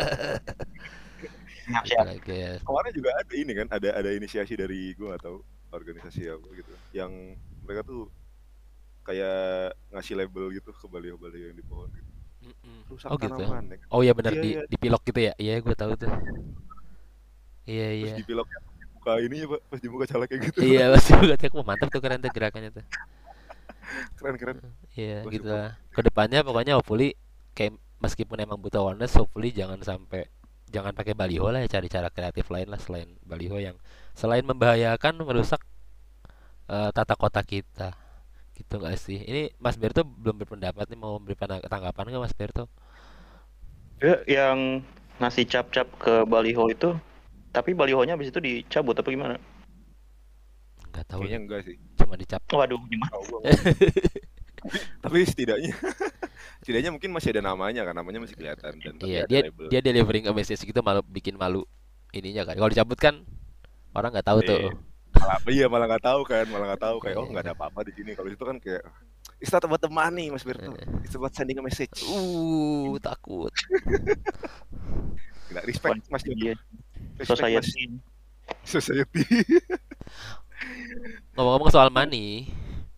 Siap, Gitu siap. lah guys. Kemarin juga ada ini kan, ada inisiasi dari gue atau organisasi apa gitu, yang mereka tuh kayak ngasih label gitu ke baliho-baliho yang di pohon gitu. Mm-mm. Rusak Oh gitu. tanaman ya kan. Oh iya benar, Iya, iya. di pilok gitu ya. Iya gue tahu tuh. Iya Terus iya. di pilok buka ini ya Pak, pas dibuka calegnya gitu. Iya pasti gue cek, wah mantap tuh, keren tuh gerakannya tuh. Keren. Iya Gue gitu support. lah. Kedepannya pokoknya hopefully, kayak meskipun emang butuh awareness, hopefully jangan pakai baliho lah ya, cari cara kreatif lain lah selain baliho yang selain membahayakan, merusak tata kota kita. Gitu nggak sih? Ini Mas Berto belum berpendapat nih, mau beri tanggapan nggak Mas Berto? Ya, yang ngasih cap-cap ke baliho itu, tapi balihonya habis itu dicabut apa gimana? Nggak tahu Kayaknya tuh, enggak sih. cuma dicap. Waduh, gimana? Tahu gua. Tapi setidaknya mungkin masih ada namanya kan, namanya masih kelihatan dan tapi Iya, ada dia label. dia delivering a message gitu, malu bikin malu ininya kan. Kalau dicabut kan orang nggak tahu tuh. Malah nggak tahu kan, kayak oh nggak ada apa-apa di sini. Kalau itu kan kayak it's not about the money, Mas Berto. It's about sending a message. Takut. Nggak respect Mas Berto. Iya, Respect Mas. society. Ngomong-ngomong soal money,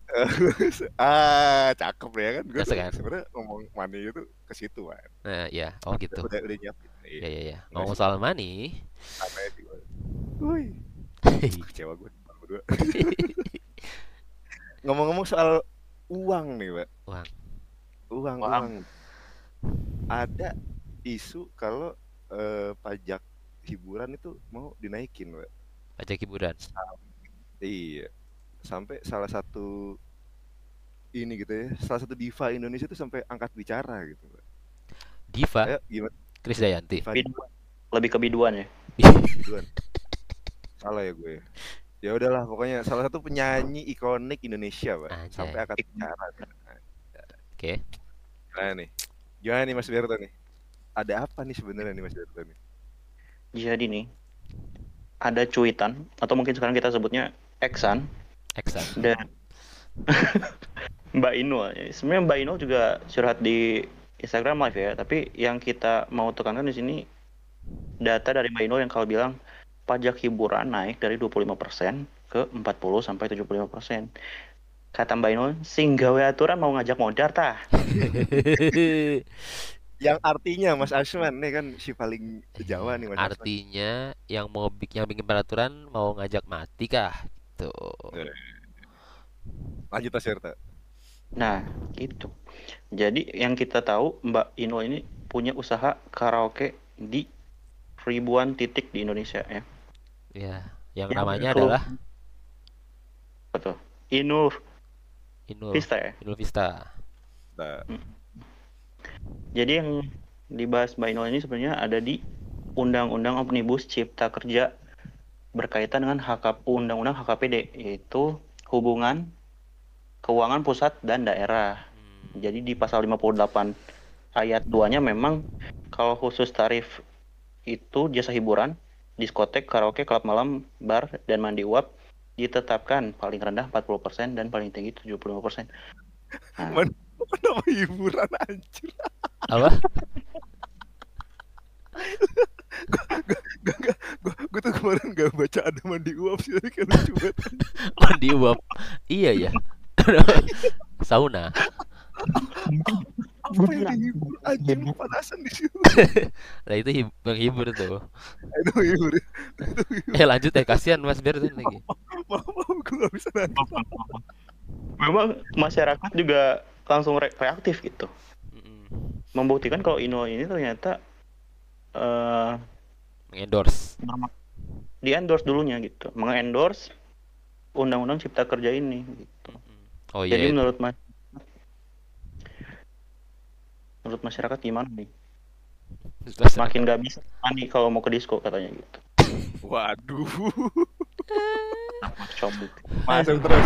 Cakep ya kan. Gue Biasa tuh kan? sebenarnya ngomong money itu ke situ kan. nah ya, oh gitu. Udah nyiapin. Ya ya ya. Nggak Ngomong sih, soal money, santai sih gue. Wih, kecewa gue berdua. Ngomong-ngomong soal uang nih, Pak. Uang. Uang. Ada isu kalau pajak hiburan itu mau dinaikin, Pak. Pajak hiburan. Iya. Sampai salah satu ini gitu ya, salah satu diva Indonesia itu sampai angkat bicara gitu, Pak. Diva, Ayo, gimana? Krisdayanti. Diva Biduan. Lebih ke biduan ya. Biduan. Salah ya gue. Ya udahlah, pokoknya salah satu penyanyi ikonik Indonesia, Pak. Anjay. Sampai angkat bicara. Oke. Gimana nih Mas Berto nih? Ada apa nih sebenarnya nih Mas Berto nih? Jadi nih, ada cuitan, atau mungkin sekarang kita sebutnya Eksan, Eksan. dan Mbak Inul. Sebenarnya Mbak Inul juga curhat di Instagram Live ya, tapi yang kita mau tekankan di sini data dari Mbak Inul yang kalau bilang pajak hiburan naik dari 25% ke 40 sampai 75%. Kata Mbak Inul, sing gawe aturan mau ngajak modar tah. Yang artinya Mas Asman nih kan si paling Jawa nih Mas Asman. Artinya yang bikin peraturan mau ngajak mati kah? Tuh. Lanjut Mas Berto. Nah, itu. Jadi yang kita tahu Mbak Inul ini punya usaha karaoke di ribuan titik di Indonesia ya. Ya, yang Yang namanya betul. adalah Betul. Inul Inul Vista ya. Vista. Nah, Jadi yang dibahas Mbak Inul ini sebenarnya ada di Undang-Undang Omnibus Cipta Kerja berkaitan dengan Undang-Undang HKPD, yaitu hubungan keuangan pusat dan daerah. Jadi di pasal 58 ayat 2-nya memang kalau khusus tarif itu jasa hiburan, diskotek, karaoke, klub malam, bar, dan mandi uap ditetapkan paling rendah 40% dan paling tinggi 75%. Nah, kenapa hiburan anjir? Apa? Gue tuh kemarin gak baca ada mandi uap sih, tapi kan lucu banget. Mandi uap. Iya ya. Sauna. Apa yang dihibur? Anjing panasan di situ. Nah itu menghibur tuh. Aduh, hibur. Lanjut ya, kasihan Mas Bertin lagi. Maaf, gue gak bisa nanti. Memang masyarakat juga langsung reaktif gitu. Membuktikan kalau Inul ini ternyata Mengendorse. di-endorse dulunya gitu. Mengendorse Undang-Undang Cipta Kerja ini gitu. Oh iya. Jadi menurut masyarakat gimana nih? Makin gak bisa nih kalau mau ke disco katanya gitu. Waduh. Masuk terus.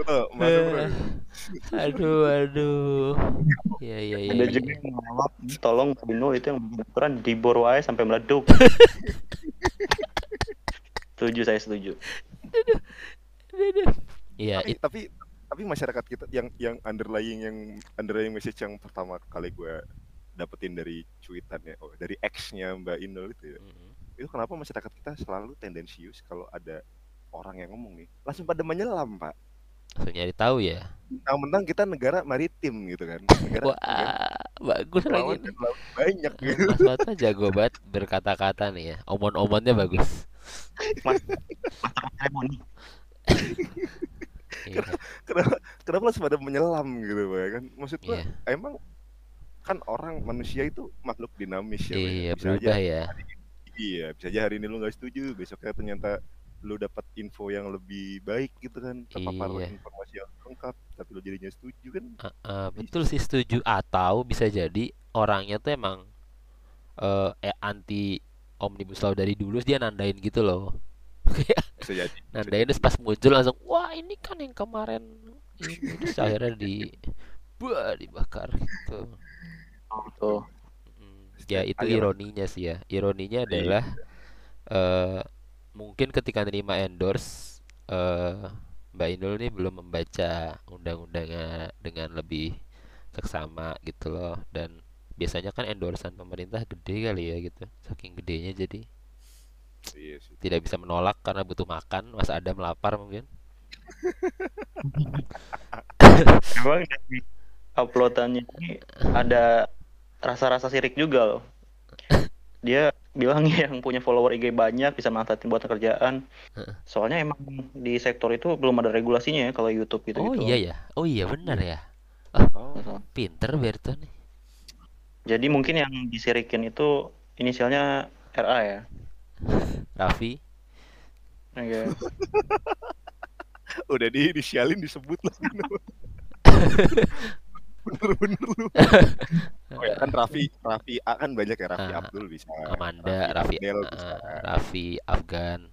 Aduh. Ya. Ada juga yang ngelawak, tolong Inul itu yang beneran dibor wae sampai meleduk. Saya setuju. Iya. Tapi masyarakat kita yang underlying message yang pertama kali gue dapetin dari cuitannya, dari X-nya Mbak Inul itu ya. Itu kenapa masyarakat kita selalu tendensius kalau ada orang yang ngomong nih, langsung pada menyelam, Pak. Langsung nyari tahu ya. Mentang-mentang kita negara maritim gitu kan. Wah, bagus lagi. Banyak gitu. Mas Mata jago banget berkata-kata nih ya. Omon-omonnya bagus. Kenapa langsung pada menyelam gitu, Pak? Kan maksud gue emang kan orang manusia itu makhluk dinamis ya, Pak. Iya, berubah ya. Iya, bisa aja hari ini lu nggak setuju, besoknya ternyata lu dapat info yang lebih baik gitu kan, terpapar informasi yang lengkap, tapi lu jadinya setuju kan? Betul sih, setuju. Atau bisa jadi orangnya tuh emang anti Omnibus Law dari dulu, dia nandain gitu loh. Bisa jadi. Nandain terus pas muncul langsung, wah ini kan yang kemarin ini, terus akhirnya dibakar gitu. Ya itu ironinya sih ya. Ironinya adalah mungkin ketika nerima endorse Mbak Inul ini belum membaca undang-undangnya dengan lebih seksama gitu loh. Dan biasanya kan endorsean pemerintah gede kali ya gitu. Saking gedenya jadi tidak bisa menolak karena butuh makan. Mas Adam lapar mungkin. Emang dari uploadannya ini ada rasa-rasa sirik juga loh. Dia bilang yang punya follower IG banyak bisa manfaatin buat kerjaan. Soalnya emang di sektor itu belum ada regulasinya ya kalau YouTube gitu. Oh iya ya. Oh iya benar ya. Pinter Berto nih. Jadi mungkin yang disirikin itu inisialnya RA ya. Raffi. Okay. Udah diinisialin disebut lagi. Bener lu. Ya kan Raffi A kan banyak ya, Raffi Abdul bisa. Amanda, Raffi Afgan.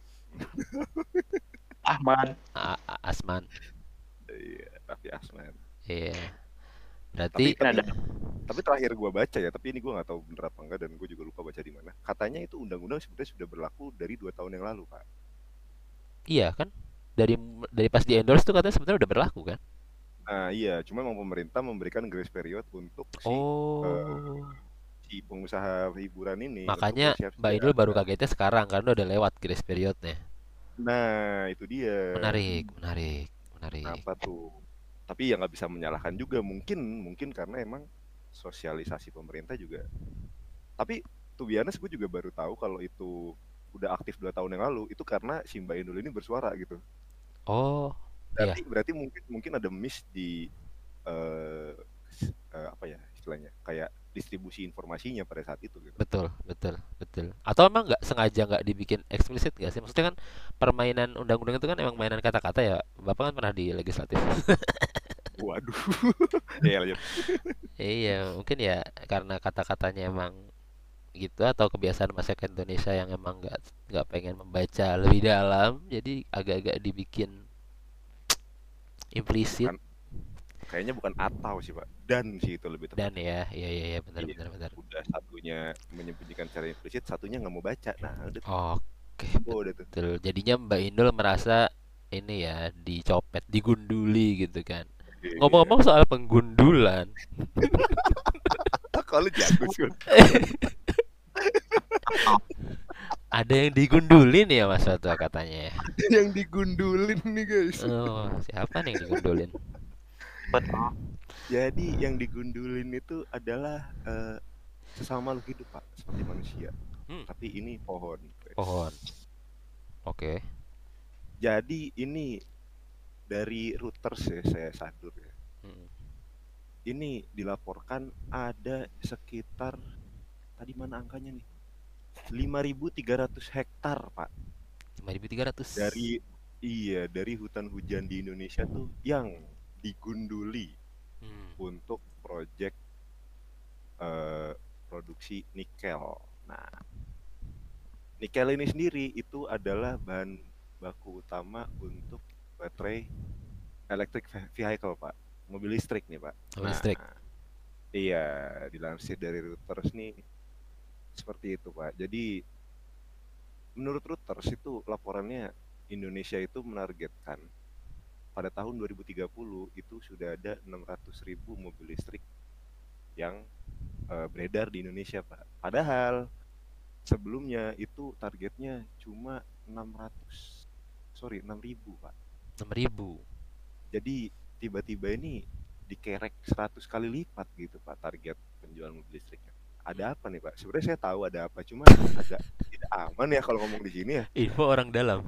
Ahmad. Asman. Iya, Raffi Asman. Iya. Berarti tapi terakhir gue baca ya, tapi ini gue nggak tahu bener apa enggak dan gue juga lupa baca di mana. Katanya itu undang-undang sebenarnya sudah berlaku dari 2 tahun yang lalu, Pak. Iya kan? Dari pas di endorse tuh katanya sebenarnya udah berlaku kan? Nah iya, cuma memang pemerintah memberikan grace period untuk si pengusaha hiburan ini. Makanya Mbak Inul baru kagetnya sekarang karena udah lewat grace periodnya. Nah itu dia. Menarik. Apa tuh? Tapi ya nggak bisa menyalahkan juga, mungkin karena emang sosialisasi pemerintah juga. Tapi tuh biasa gue juga baru tahu kalau itu udah aktif 2 tahun yang lalu itu karena si Mbak Inul ini bersuara gitu. Oh. Berarti mungkin ada miss di apa ya istilahnya, kayak distribusi informasinya pada saat itu gitu. Betul. Atau emang nggak dibikin eksplisit nggak sih? Maksudnya kan permainan undang-undang itu kan emang mainan kata-kata ya. Bapak kan pernah di legislatif. Waduh. Ya lanjut. Iya, mungkin ya karena kata-katanya emang gitu atau kebiasaan masyarakat Indonesia yang emang nggak pengen membaca lebih dalam, jadi agak-agak dibikin implisit. Kayaknya bukan atau sih Pak, dan sih itu lebih tepat. Dan ya, iya benar. Udah satunya menyembunyikan secara implisit, satunya nggak mau baca. Nah, udah. Oke, betul. Jadinya Mbak Inul merasa ini ya dicopet, digunduli gitu kan. Ngomong-ngomong soal penggundulan. Kalau jago sih. Ada yang digundulin ya Mas Fatwa katanya ya. Yang digundulin nih guys. Oh, siapa nih yang digundulin? Betul. Jadi yang digundulin itu adalah sesama makhluk hidup Pak, seperti manusia. Hmm, Tapi ini pohon, guys. pohon. Oke. Jadi ini dari Reuters ya, saya sadur ya. Hmm, Ini dilaporkan ada sekitar, tadi mana angkanya nih? 5.300 hektar, Pak. 5.300. Dari dari hutan hujan di Indonesia tuh yang digunduli Hmm. untuk proyek eh, produksi nikel. Nah, nikel ini sendiri itu adalah bahan baku utama untuk baterai electric vehicle, Pak. Mobil listrik nih, Pak. Mobil Nah, listrik. iya, dilansir dari Reuters nih seperti itu, Pak. Jadi, menurut Reuters itu laporannya Indonesia itu menargetkan pada tahun 2030 itu sudah ada 600.000 mobil listrik yang beredar di Indonesia, Pak. Padahal sebelumnya itu targetnya cuma 6.000, Pak. 6.000. Jadi tiba-tiba ini dikerek 100 kali lipat gitu Pak target penjualan mobil listriknya. Ada apa nih Pak? Sebenarnya saya tahu ada apa, cuma agak tidak aman ya kalau ngomong di sini ya. Info orang dalam.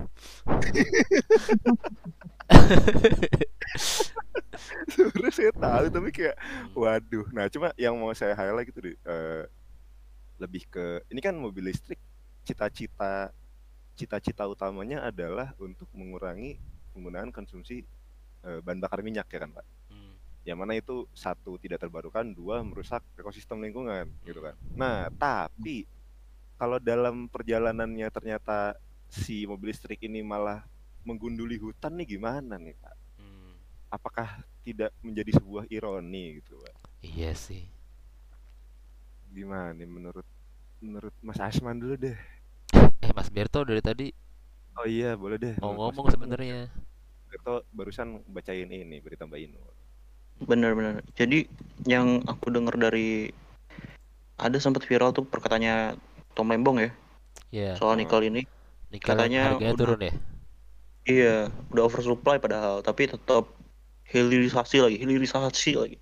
Sebenarnya saya tahu tapi kayak waduh. Nah, cuma yang mau saya highlight gitu deh, lebih ke ini kan mobil listrik cita-cita cita-cita utamanya adalah untuk mengurangi penggunaan konsumsi bahan bakar minyak ya kan Pak. Hmm. Yang mana itu satu tidak terbarukan, dua merusak ekosistem lingkungan gitu kan. Nah, tapi kalau dalam perjalanannya ternyata si mobil listrik ini malah menggunduli hutan nih gimana nih Pak? Hmm. Apakah tidak menjadi sebuah ironi gitu Pak? Iya sih. Gimana nih menurut menurut Mas Asman dulu deh. Mas Berto dari tadi Oh iya boleh deh mau menurut Mas ngomong Berto. sebenarnya. Berto barusan bacain ini berita Mbak Inul. Benar-benar. Jadi yang aku dengar dari ada sempat viral tuh perkataannya Tom Lembong ya Ya, soal Oh, nikel ini, nikel yang katanya harganya udah, turun ya. iya, udah oversupply padahal tapi tetap hilirisasi lagi.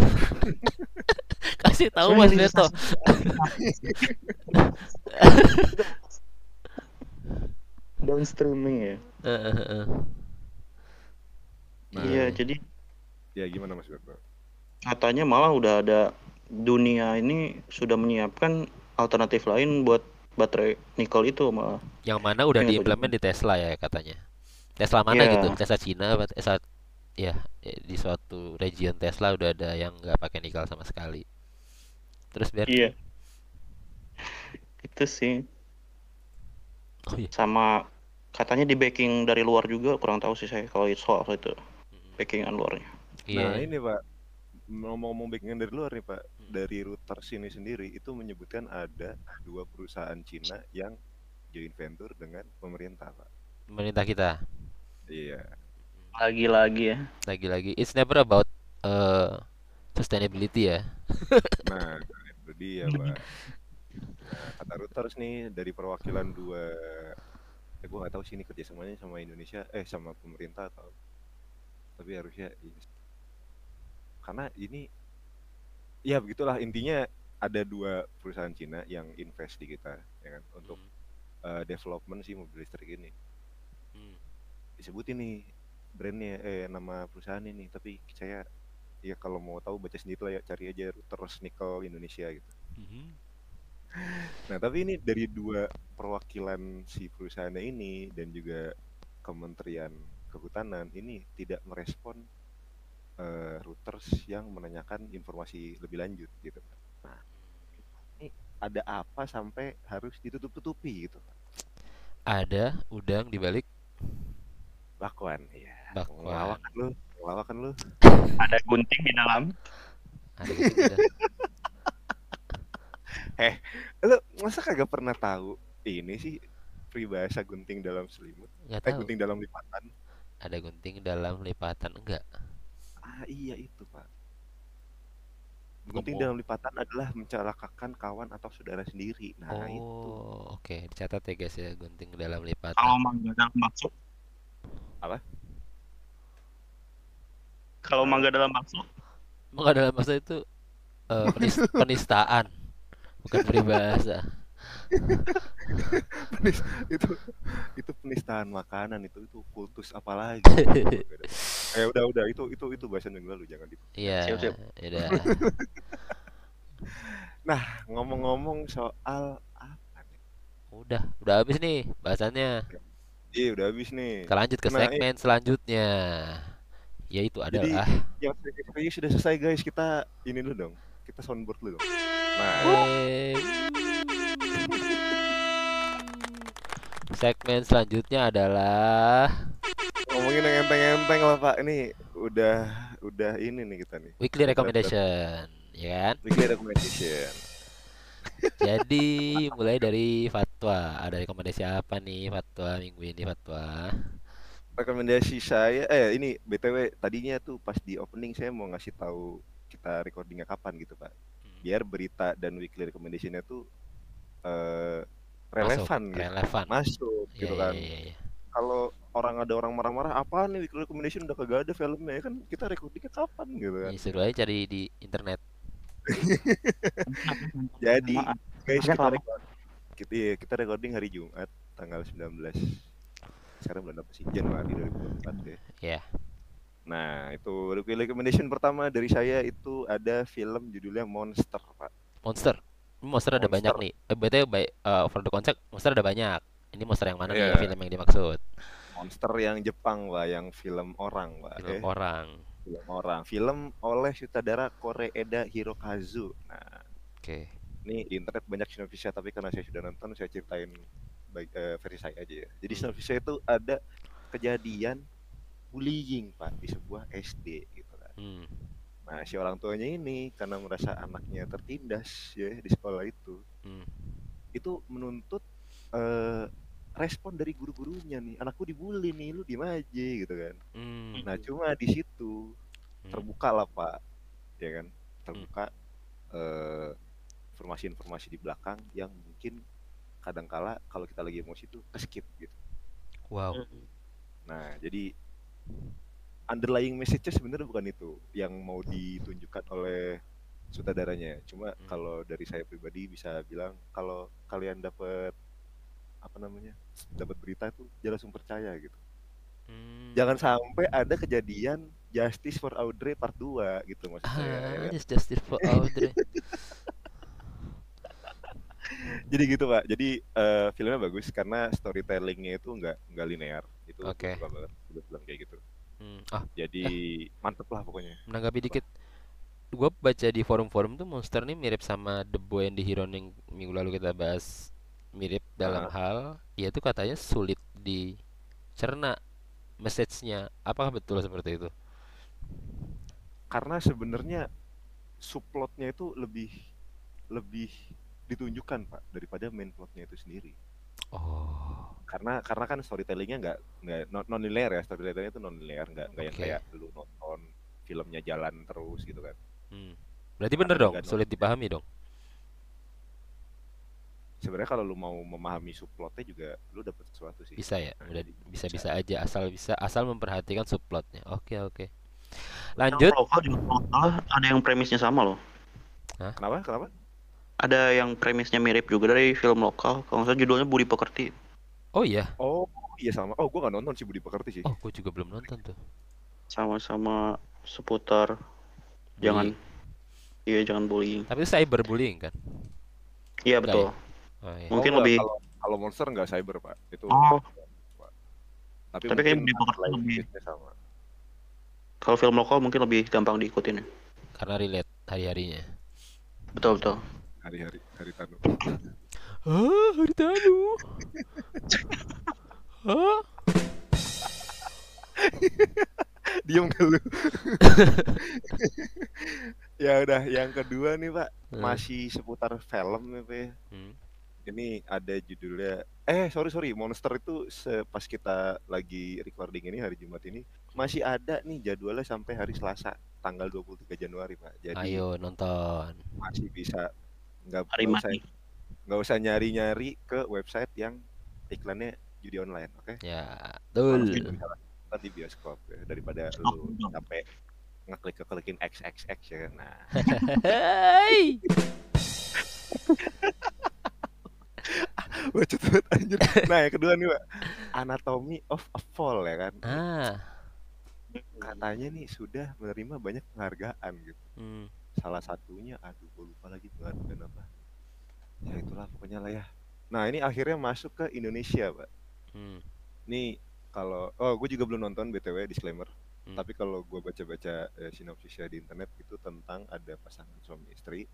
Kasih tahu Sebenarnya Mas Berto. hilirisasi downstreaming ya. nah Iya, Iya. jadi ya gimana Mas Berto? katanya malah udah ada, dunia ini sudah menyiapkan alternatif lain buat baterai nikel itu malah. Yang mana udah Iya nggak tuh? diimplement di Tesla ya katanya. Tesla mana gitu? Iya, Tesla Cina apa Tesla ya, di suatu region Tesla udah ada yang nggak pakai nikel sama sekali. Terus biar iya, itu sih. oh iya. Sama katanya di backing dari luar juga, kurang tahu sih saya kalau soal itu backingan luarnya. Nah Iya. ini Pak, ngomong-ngomong backingan dari luar nih Pak, dari Reuters ini sendiri itu menyebutkan ada dua perusahaan Cina yang joint venture dengan pemerintah Pak. Pemerintah kita Iya. Lagi-lagi ya. lagi-lagi it's never about uh, sustainability ya. Nah itu dia Pak. Nah kata Reuters nih dari perwakilan dua, gue nggak tahu sih ini kerjasamanya sama Indonesia, sama pemerintah atau, tapi harusnya iya. Karena ini ya begitulah intinya ada dua perusahaan Cina yang invest di kita ya kan untuk development si mobil listrik ini. Hmm. Disebutin nih brandnya nama perusahaan ini tapi saya ya kalau mau tahu baca sendiri lah ya cari aja Reuters Nickel Indonesia gitu. Mhm. Nah tapi ini dari dua perwakilan si perusahaannya ini dan juga Kementerian Kehutanan ini tidak merespon Reuters yang menanyakan informasi lebih lanjut gitu. Nah ini ada apa sampai harus ditutup-tutupi gitu. Ada udang di balik Bakwan ya bakwan. ngelawak kan lu, ngelawak kan lu. Ada gunting di dalam. Ada gitu tidak? Eh, lu masa kagak pernah tahu ini sih peribahasa gunting dalam selimut? Nggak tahu. Gunting dalam lipatan. Ada gunting dalam lipatan enggak? Ah iya itu Pak. Gunting Ngomong. dalam lipatan adalah mencelakakan kawan atau saudara sendiri. Nah, itu. Oh, oke. Dicatat ya guys ya, gunting dalam Kalau lipatan. mangga dalam bakso, Apa? kalau Kenapa? mangga dalam bakso, Maka dalam bahasa itu penistaan, bukan peribahasa. itu itu penistaan makanan, itu kultus apa lagi itu mangga dalam. Udah itu bahasan minggu lalu, jangan Iya, diperpanjang. siap-siap. ya udah. Nah, ngomong-ngomong soal apa nih? Udah habis nih bahasannya. Iya, udah habis nih. Kita lanjut ke Nah, segmen selanjutnya. Yaitu jadi adalah yang serius sudah selesai guys. Kita ini dulu dong. Kita soundboard dulu dong. Nah, eh, segmen selanjutnya adalah ngomongin yang enteng-enteng lah Pak. Ini udah ini nih kita nih. weekly Udah berat-berat. recommendation, ya kan? Weekly recommendation. Jadi mulai dari Fatwa. Ada rekomendasi apa nih Fatwa minggu ini Fatwa? Rekomendasi saya ini BTW tadinya tuh pas di opening saya mau ngasih tahu kita recordingnya kapan gitu Pak. Biar berita dan weekly recommendation-nya tuh eh, Masuk, relevan gitu. relevan. Masuk Ya, gitu ya, kan. ya, ya. Kalau ada orang marah-marah, apa nih weekly recommendation udah kagak ada filmnya, kan kita recordingnya kapan gitu kan. Ini suruh aja cari di internet. Jadi guys, Makanya kalau kita recording hari Jumat tanggal 19. Sekarang bulan apa sih? Januari 2024 ya. Ya, Nah, itu weekly recommendation pertama dari saya itu ada film judulnya Monster, Pak. Monster. Ini Monster ada banyak Monster. nih. BTW for the concept Monster ada banyak. Ini Monster yang mana nih Iya, film yang dimaksud? Monster yang Jepang, Pak, yang film orang, Pak. Film orang. Film orang. Film oleh sutradara Koreeda Hirokazu. Nah, Oke. ini di internet banyak sinopsisnya, tapi karena saya sudah nonton, saya ceritain versi saya aja ya. Jadi sinopsisnya itu ada kejadian bullying Pak di sebuah SD gitu kan. Hmm. Nah, si orang tuanya ini karena merasa anaknya tertindas ya di sekolah itu menuntut respon dari guru-gurunya nih. Anakku dibully nih, lu diem aja gitu kan. Nah, cuma di situ terbuka lah Pak, ya kan? Terbuka informasi-informasi di belakang yang mungkin kadangkala kalau kita lagi emosi tuh skip gitu. Wow. Nah, jadi underlying message-nya sebenarnya bukan itu yang mau ditunjukkan oleh sutradaranya. Cuma kalau dari saya pribadi bisa bilang kalau kalian dapat berita itu jangan langsung percaya gitu. Jangan sampai ada kejadian Justice for Audrey part 2 gitu maksud saya. Justice for Audrey. Jadi gitu Pak. Jadi filmnya bagus karena storytellingnya itu nggak linear. Itu Oke. suka banget film kayak gitu. Jadi mantep lah pokoknya. Menanggapi dikit, gue baca di forum-forum tuh Monster nih mirip sama The Boy and the Hero yang minggu lalu kita bahas. Mirip dalam hal, ya itu katanya sulit dicerna message-nya. Apakah betul seperti itu? Karena sebenarnya subplotnya itu lebih ditunjukkan Pak daripada main plotnya itu sendiri. Oh. Karena kan storytellingnya nggak non linear ya, storytellingnya itu non linear, nggak yang kayak dulu nonton filmnya jalan terus gitu kan. Berarti bener dong, sulit dipahami dong. Sebenarnya kalau lu mau memahami subplotnya juga lu dapet sesuatu sih. Bisa ya, udah bisa aja asal memperhatikan subplotnya. Oke. Lanjut. Lokal juga ada yang premisnya sama loh. Hah? Kenapa? Ada yang premisnya mirip juga dari film lokal. Kalau nggak salah judulnya Budi Pekerti. Oh iya. Oh iya sama. Oh gua nggak nonton sih Budi Pekerti sih. Oh gua juga belum nonton tuh. Sama-sama seputar bullying. jangan bullying. Tapi itu cyberbullying kan? Iya betul. Oh, iya. Mungkin lebih. Kalau Monster nggak cyber Pak. Itu. Tapi kayak Budi Pekerti lebih. Sama. Kalau film lokal mungkin lebih gampang diikutin ya. Karena relate hari-harinya. Betul. Hari Tanu. Hari Tanu. Diam gak lu? Ya udah, yang kedua nih Pak, masih seputar film nih Pak. Ini ada judulnya sorry Monster itu pas kita lagi recording ini hari Jumat ini masih ada nih jadwalnya sampai hari Selasa tanggal 23 Januari Pak. Jadi Ayo nonton. masih bisa nggak Hari nggak usah mati. nyari-nyari ke website yang iklannya judi online, oke? Ya, Langsung betul. bisa nonton di bioskop ya, daripada Oh, lu capek ngeklik-klikin XXX ya kan. Nah, Hai. bacot banget anjir. Nah, yang kedua nih, Pak. Anatomy of a Fall ya kan. Ini Ah. katanya nih sudah menerima banyak penghargaan gitu. Hmm. Salah satunya, aduh, gue lupa lagi penghargaan apa. Ya itulah pokoknya lah ya. Nah, ini akhirnya masuk ke Indonesia, Pak. Hmm. Nih gue juga belum nonton BTW disclaimer. Hmm. Tapi kalau gue baca-baca sinopsisnya di internet itu tentang ada pasangan suami istri.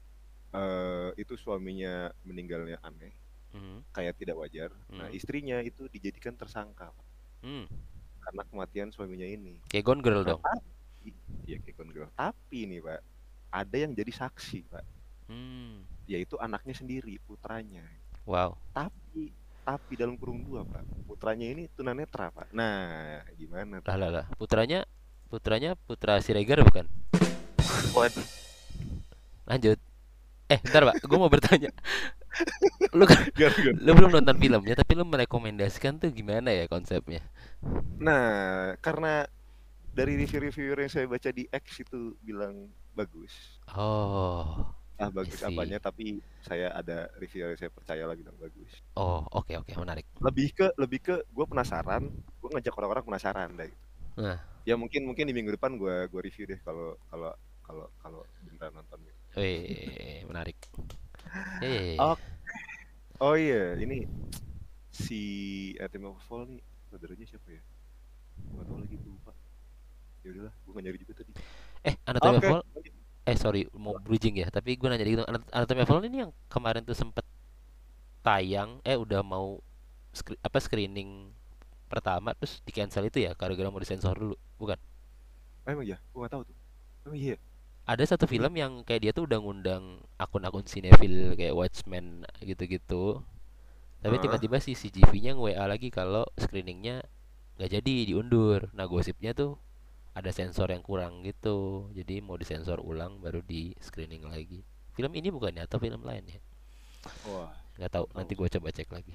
Itu suaminya meninggalnya aneh, Hmm. kayak tidak wajar. Nah, Hmm. istrinya itu dijadikan tersangka Pak, Hmm. karena kematian suaminya ini. Kayak Gone Girl Nah, dong. tapi ya kayak Gone Girl. Tapi nih Pak, ada yang jadi saksi Pak, Hmm. yaitu anaknya sendiri, putranya. Wow. Tapi dalam kurung dua Pak, putranya ini tunanetra Pak. Nah, gimana tuh? Lah. Putranya Putra Siregar bukan? What? Lanjut. Bentar Pak, gue mau bertanya. Lu kan Gar. lu belum nonton filmnya tapi lu merekomendasikan tuh gimana ya konsepnya? Nah, karena dari review-review yang saya baca di X itu bilang bagus. Oh, I Bagus see. apanya, tapi saya ada review yang saya percaya lagi bilang bagus. Oh, oke, menarik. Lebih ke gue penasaran, gue ngajak orang-orang penasaran deh. Nah, Ya mungkin di minggu depan gue review deh kalau beneran nonton gitu. menarik. Ya. Oh, oh iya, ini si Anatomy of a Fall nih saudaranya siapa ya? Gue gak tau lagi, gue lupa. Ya udahlah, gue gak nyari juga tadi. Anatomy of Oke. Fall. Sorry, mau bridging ya, tapi gue nanya dikit. Anatomy of Fall ini yang kemarin tuh sempet tayang, udah mau screening pertama terus di cancel itu ya gara-gara mau disensor dulu, bukan? Emang ya, gue gak tahu tuh. Emang iya. Ada satu Ini film yang kayak dia tuh udah ngundang akun-akun sinetfil kayak Watchmen gitu-gitu. Tapi tiba-tiba si CGV-nya nge-WA lagi kalau screeningnya nggak jadi, diundur. Nah, gosipnya tuh ada sensor yang kurang gitu. Jadi mau disensor ulang baru di screening lagi. Film ini bukannya atau film lain ya? wah, Nggak tahu. gak tahu Nanti gue coba cek lagi.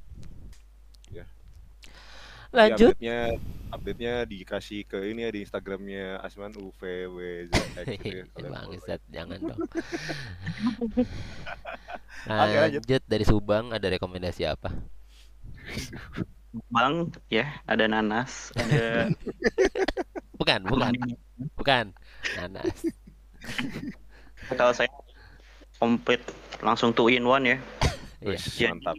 ya. Jadi Lanjut. update-nya dikasih ke ini ya di Instagramnya Asman UVWZX gitu ya. Kalian follow. Bangsat, jangan dong. Oke, lanjut. Lanjut dari Subang, ada rekomendasi apa? Bang, ya, ada nanas, ada Bukan. Nanas. kalau saya komplit langsung 2 in 1 ya. Iya. Wis, Jadi mantap.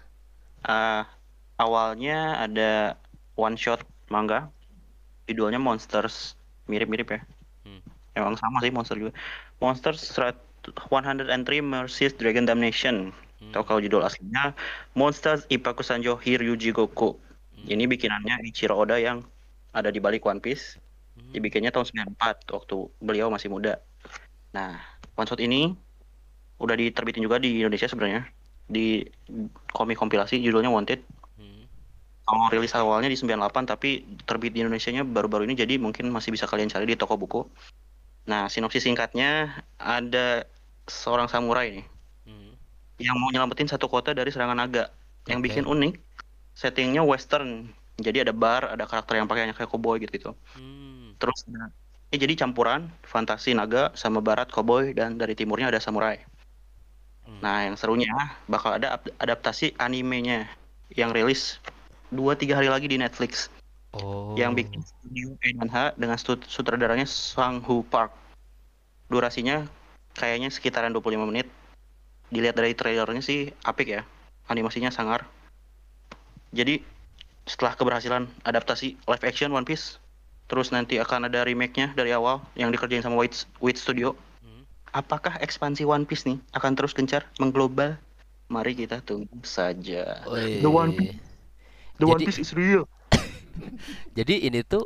awalnya ada one shot manga, judulnya Monsters, mirip-mirip ya. Hmm. Emang sama sih Monster juga. Monsters 103 Mercies Dragon Damnation. Atau kalau judul aslinya Monsters Ippaku Sanjo Hiryuji Goku. Ini bikinannya Ichiro Oda yang ada di balik One Piece. Dibikinnya tahun 94 waktu beliau masih muda. Nah, one shot ini udah diterbitin juga di Indonesia sebenarnya. Di komik kompilasi judulnya Wanted. Kalau rilis awalnya di 98 tapi terbit di Indonesianya baru-baru ini, jadi mungkin masih bisa kalian cari di toko buku. Nah, sinopsis singkatnya, ada seorang samurai nih yang mau nyelamatin satu kota dari serangan naga. Yang bikin unik, settingnya western. Jadi ada bar, ada karakter yang pakaiannya kayak cowboy gitu. Terus jadi campuran fantasi naga sama barat cowboy, dan dari timurnya ada samurai. Nah, yang serunya bakal ada adaptasi animenya yang rilis 2-3 hari lagi di Netflix. Yang bikin studio E&H dengan sutradaranya Sang-Woo Park. Durasinya kayaknya sekitaran 25 menit. Dilihat dari trailernya sih apik ya. Animasinya sangar. Jadi setelah keberhasilan adaptasi live action One Piece, terus nanti akan ada remake-nya dari awal yang dikerjain sama Wit Studio. Apakah ekspansi One Piece nih akan terus gencar mengglobal? Mari kita tunggu saja. The One Piece is real. Jadi ini tuh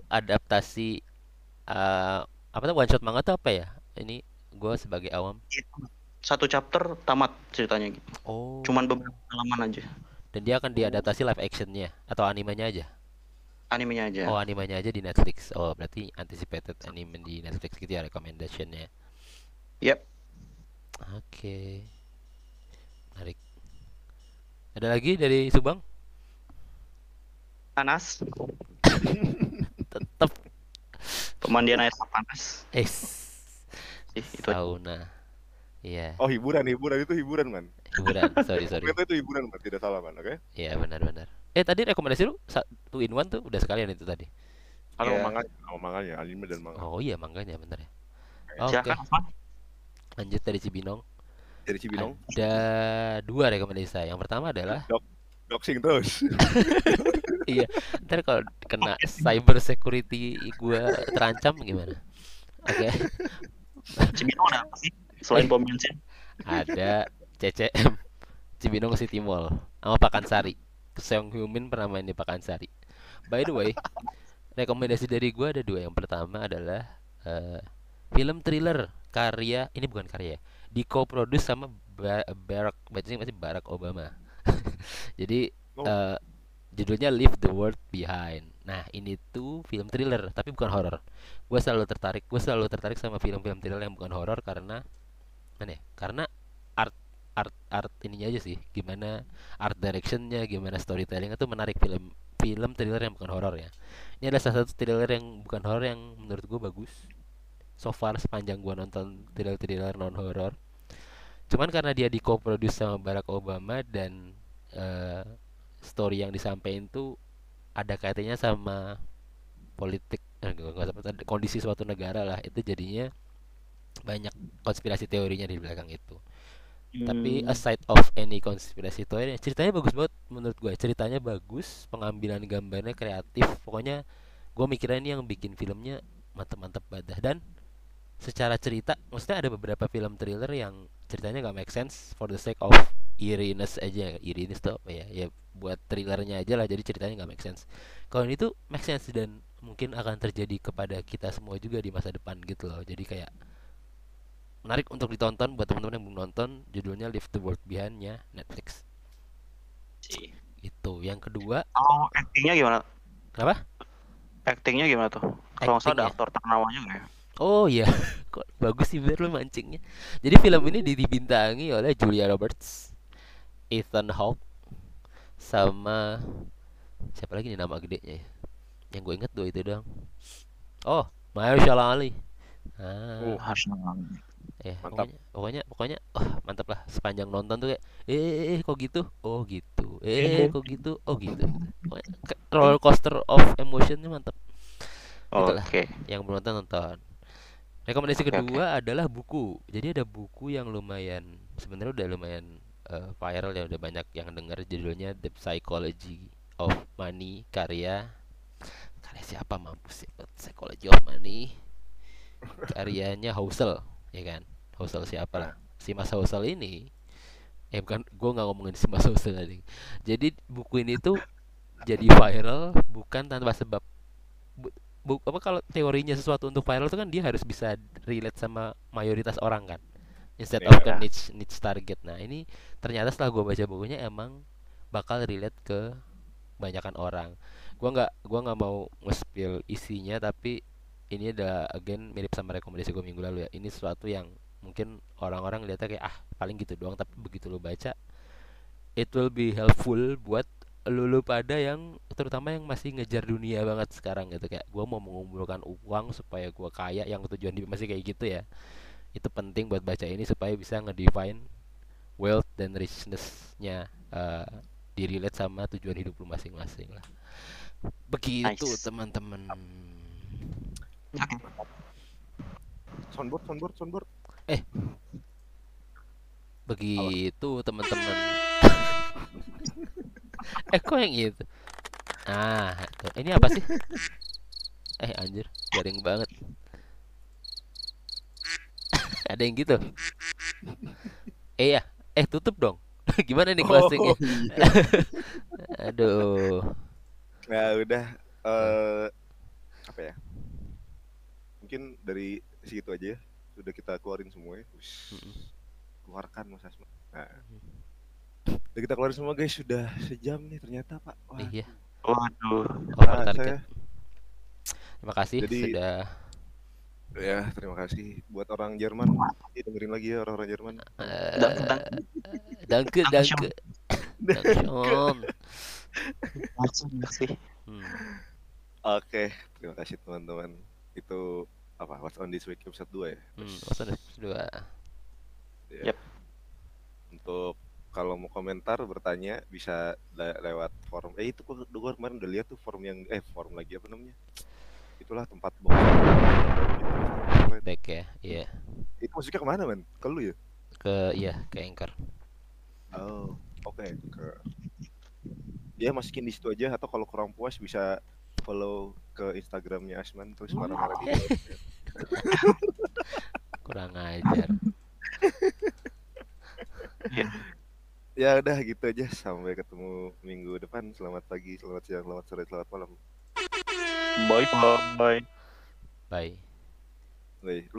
adaptasi apa tuh one shot manga tuh apa ya? Ini gue sebagai awam. satu chapter tamat ceritanya gitu. Oh. Cuman beberapa halaman aja. Dan dia akan diadaptasi live actionnya atau animenya aja? Animenya aja. Oh, animenya aja di Netflix. Oh, berarti anticipated anime di Netflix gitu ya recommendationnya. Yep. Oke, menarik. Ada lagi dari Subang? Panas. Tetap Pemandian air panas. Itu aja. sauna. Iya, Oh, hiburan itu hiburan, man. hiburan. Sorry. Ternyata itu hiburan, man. Tidak salah, man. Oke? Iya, benar. Tadi rekomendasi lu satu in one tuh udah sekalian itu tadi. Kalau Iya. manganya, anime dan manga. Oh iya, mangganya bener ya. Oke, Silakan, Osman. lanjut dari Cibinong. Dari Cibinong, Ada dua rekomendasi saya. Yang pertama adalah doxing terus. iya, ntar kalau kena cyber security gua terancam gimana? Oke. Cibinong ada apa sih? Selain pom bensin. Ada CCM Cibinong City Mall sama Pakansari. Seong Hyumin pernah main di Pakansari. By the way, rekomendasi dari gua ada dua. Yang pertama adalah film thriller karya, ini bukan karya ya, di co-produce sama bacanya masih Barack Obama. Jadi Oh. judulnya Leave the World Behind. Nah, ini tuh film thriller tapi bukan horor. Gue selalu tertarik sama film-film thriller yang bukan horor karena mana ya? Karena art art ininya aja sih. Gimana art directionnya, gimana storytelling itu menarik film film thriller yang bukan horor ya. Ini adalah salah satu thriller yang bukan horor yang menurut gue bagus. So far sepanjang gua nonton thriller non horor. Cuman karena dia di co-produce sama Barack Obama dan eh, story yang disampaikan tuh ada kaitannya sama politik, kondisi suatu negara lah, itu jadinya banyak konspirasi teorinya di belakang itu. Tapi aside of any konspirasi teori, ceritanya bagus banget menurut gue. Ceritanya bagus, pengambilan gambarnya kreatif. Pokoknya gue mikirnya ini yang bikin filmnya mantep-mantep badah. Dan secara cerita, maksudnya ada beberapa film thriller yang ceritanya gak make sense for the sake of eeriness aja. Eeriness tuh apa ya? Ya buat thrillernya aja lah, jadi ceritanya gak make sense. Kalau ini tuh make sense dan mungkin akan terjadi kepada kita semua juga di masa depan gitu loh. Jadi kayak menarik untuk ditonton buat teman-teman yang belum nonton. Judulnya Leave the World Behind-nya Netflix. Itu. Yang kedua, Oh, actingnya gimana? apa? Actingnya gimana tuh? Kalau nggak salah ada Actingnya. aktor ternama juga ya. Oh iya, kok bagus sih biar lu mancingnya. Jadi film ini dibintangi oleh Julia Roberts, Ethan Hawke, sama siapa lagi nih nama gedenya ya? Yang gue inget dua itu doang. Oh, Mahershala Ali. Ah, Harus ya Mantap. pokoknya, mantap lah. Sepanjang nonton tuh kayak, kok gitu? Oh gitu. Kok gitu? Oh gitu. Pokoknya roller coaster of emotionnya mantap. Itulah. Oke. Yang belum nonton nonton. Rekomendasi Oke. kedua adalah buku. Jadi ada buku yang lumayan, sebenarnya udah lumayan viral ya, udah banyak yang dengar. Judulnya The Psychology of Money, karya siapa, mampus ya, Psychology of Money, karyanya Housel, ya kan? Housel siapa lah? Si Mas Housel ini, bukan, gue nggak ngomongin si Mas Housel tadi. Jadi buku ini tuh jadi viral bukan tanpa sebab. Apa, kalau teorinya sesuatu untuk viral itu kan dia harus bisa relate sama mayoritas orang kan, instead of ke Iya. niche target. Nah, ini ternyata setelah gue baca bukunya emang bakal relate ke banyakan orang. Gua nggak mau nge-spill isinya, tapi ini ada again mirip sama rekomendasi gue minggu lalu ya. Ini sesuatu yang mungkin orang-orang lihatnya kayak paling gitu doang, tapi begitu lo baca, it will be helpful buat lu pada yang terutama yang masih ngejar dunia banget sekarang gitu. Kayak gue mau mengumpulkan uang supaya gue kaya, yang tujuan hidup masih kayak gitu ya. Itu penting buat baca ini supaya bisa ngedefine wealth dan richness-nya, di relate sama tujuan hidup lu masing-masing lah. Begitu Nice. teman-teman. Soundboard. Begitu teman-teman. Kok yang itu? Tuh. Ini apa sih? Anjir, garing banget. Ada yang gitu. Ya. Tutup dong. Gimana nih closingnya? iya. Aduh. Nah, udah apa ya? Mungkin dari situ aja ya. Sudah kita keluarin semua ya. Mm-mm. keluarkan Mas Asman. Nah, udah kita keluarin semua guys, sudah sejam nih ternyata Pak. Wah, Iya, Waduh. over ah, target. saya Terima kasih jadi sudah. ya terima kasih buat orang Jerman. Dengerin lagi ya orang-orang Jerman. Dan, dan, Danke, danke, Dankeschön. masih. Oke, terima kasih teman-teman. Itu apa? What's on this week episode 2 ya? Masa dua. Ya. Yep. Untuk kalau mau komentar bertanya bisa lewat forum. Itu gue kemarin udah lihat tuh forum yang forum lagi apa namanya? Itulah tempat box. Feedback ya, iya. Itu musiknya kemana man? Ke lu ya? Ke Anchor. Oh, oke. Ya masukin di situ aja atau kalau kurang puas bisa follow ke Instagramnya Asman terus marah-marah di bawah. Kurang ajar. Ya udah gitu aja, sampai ketemu minggu depan. Selamat pagi, selamat siang, selamat sore, selamat malam. Bye bye. Bye. Bye.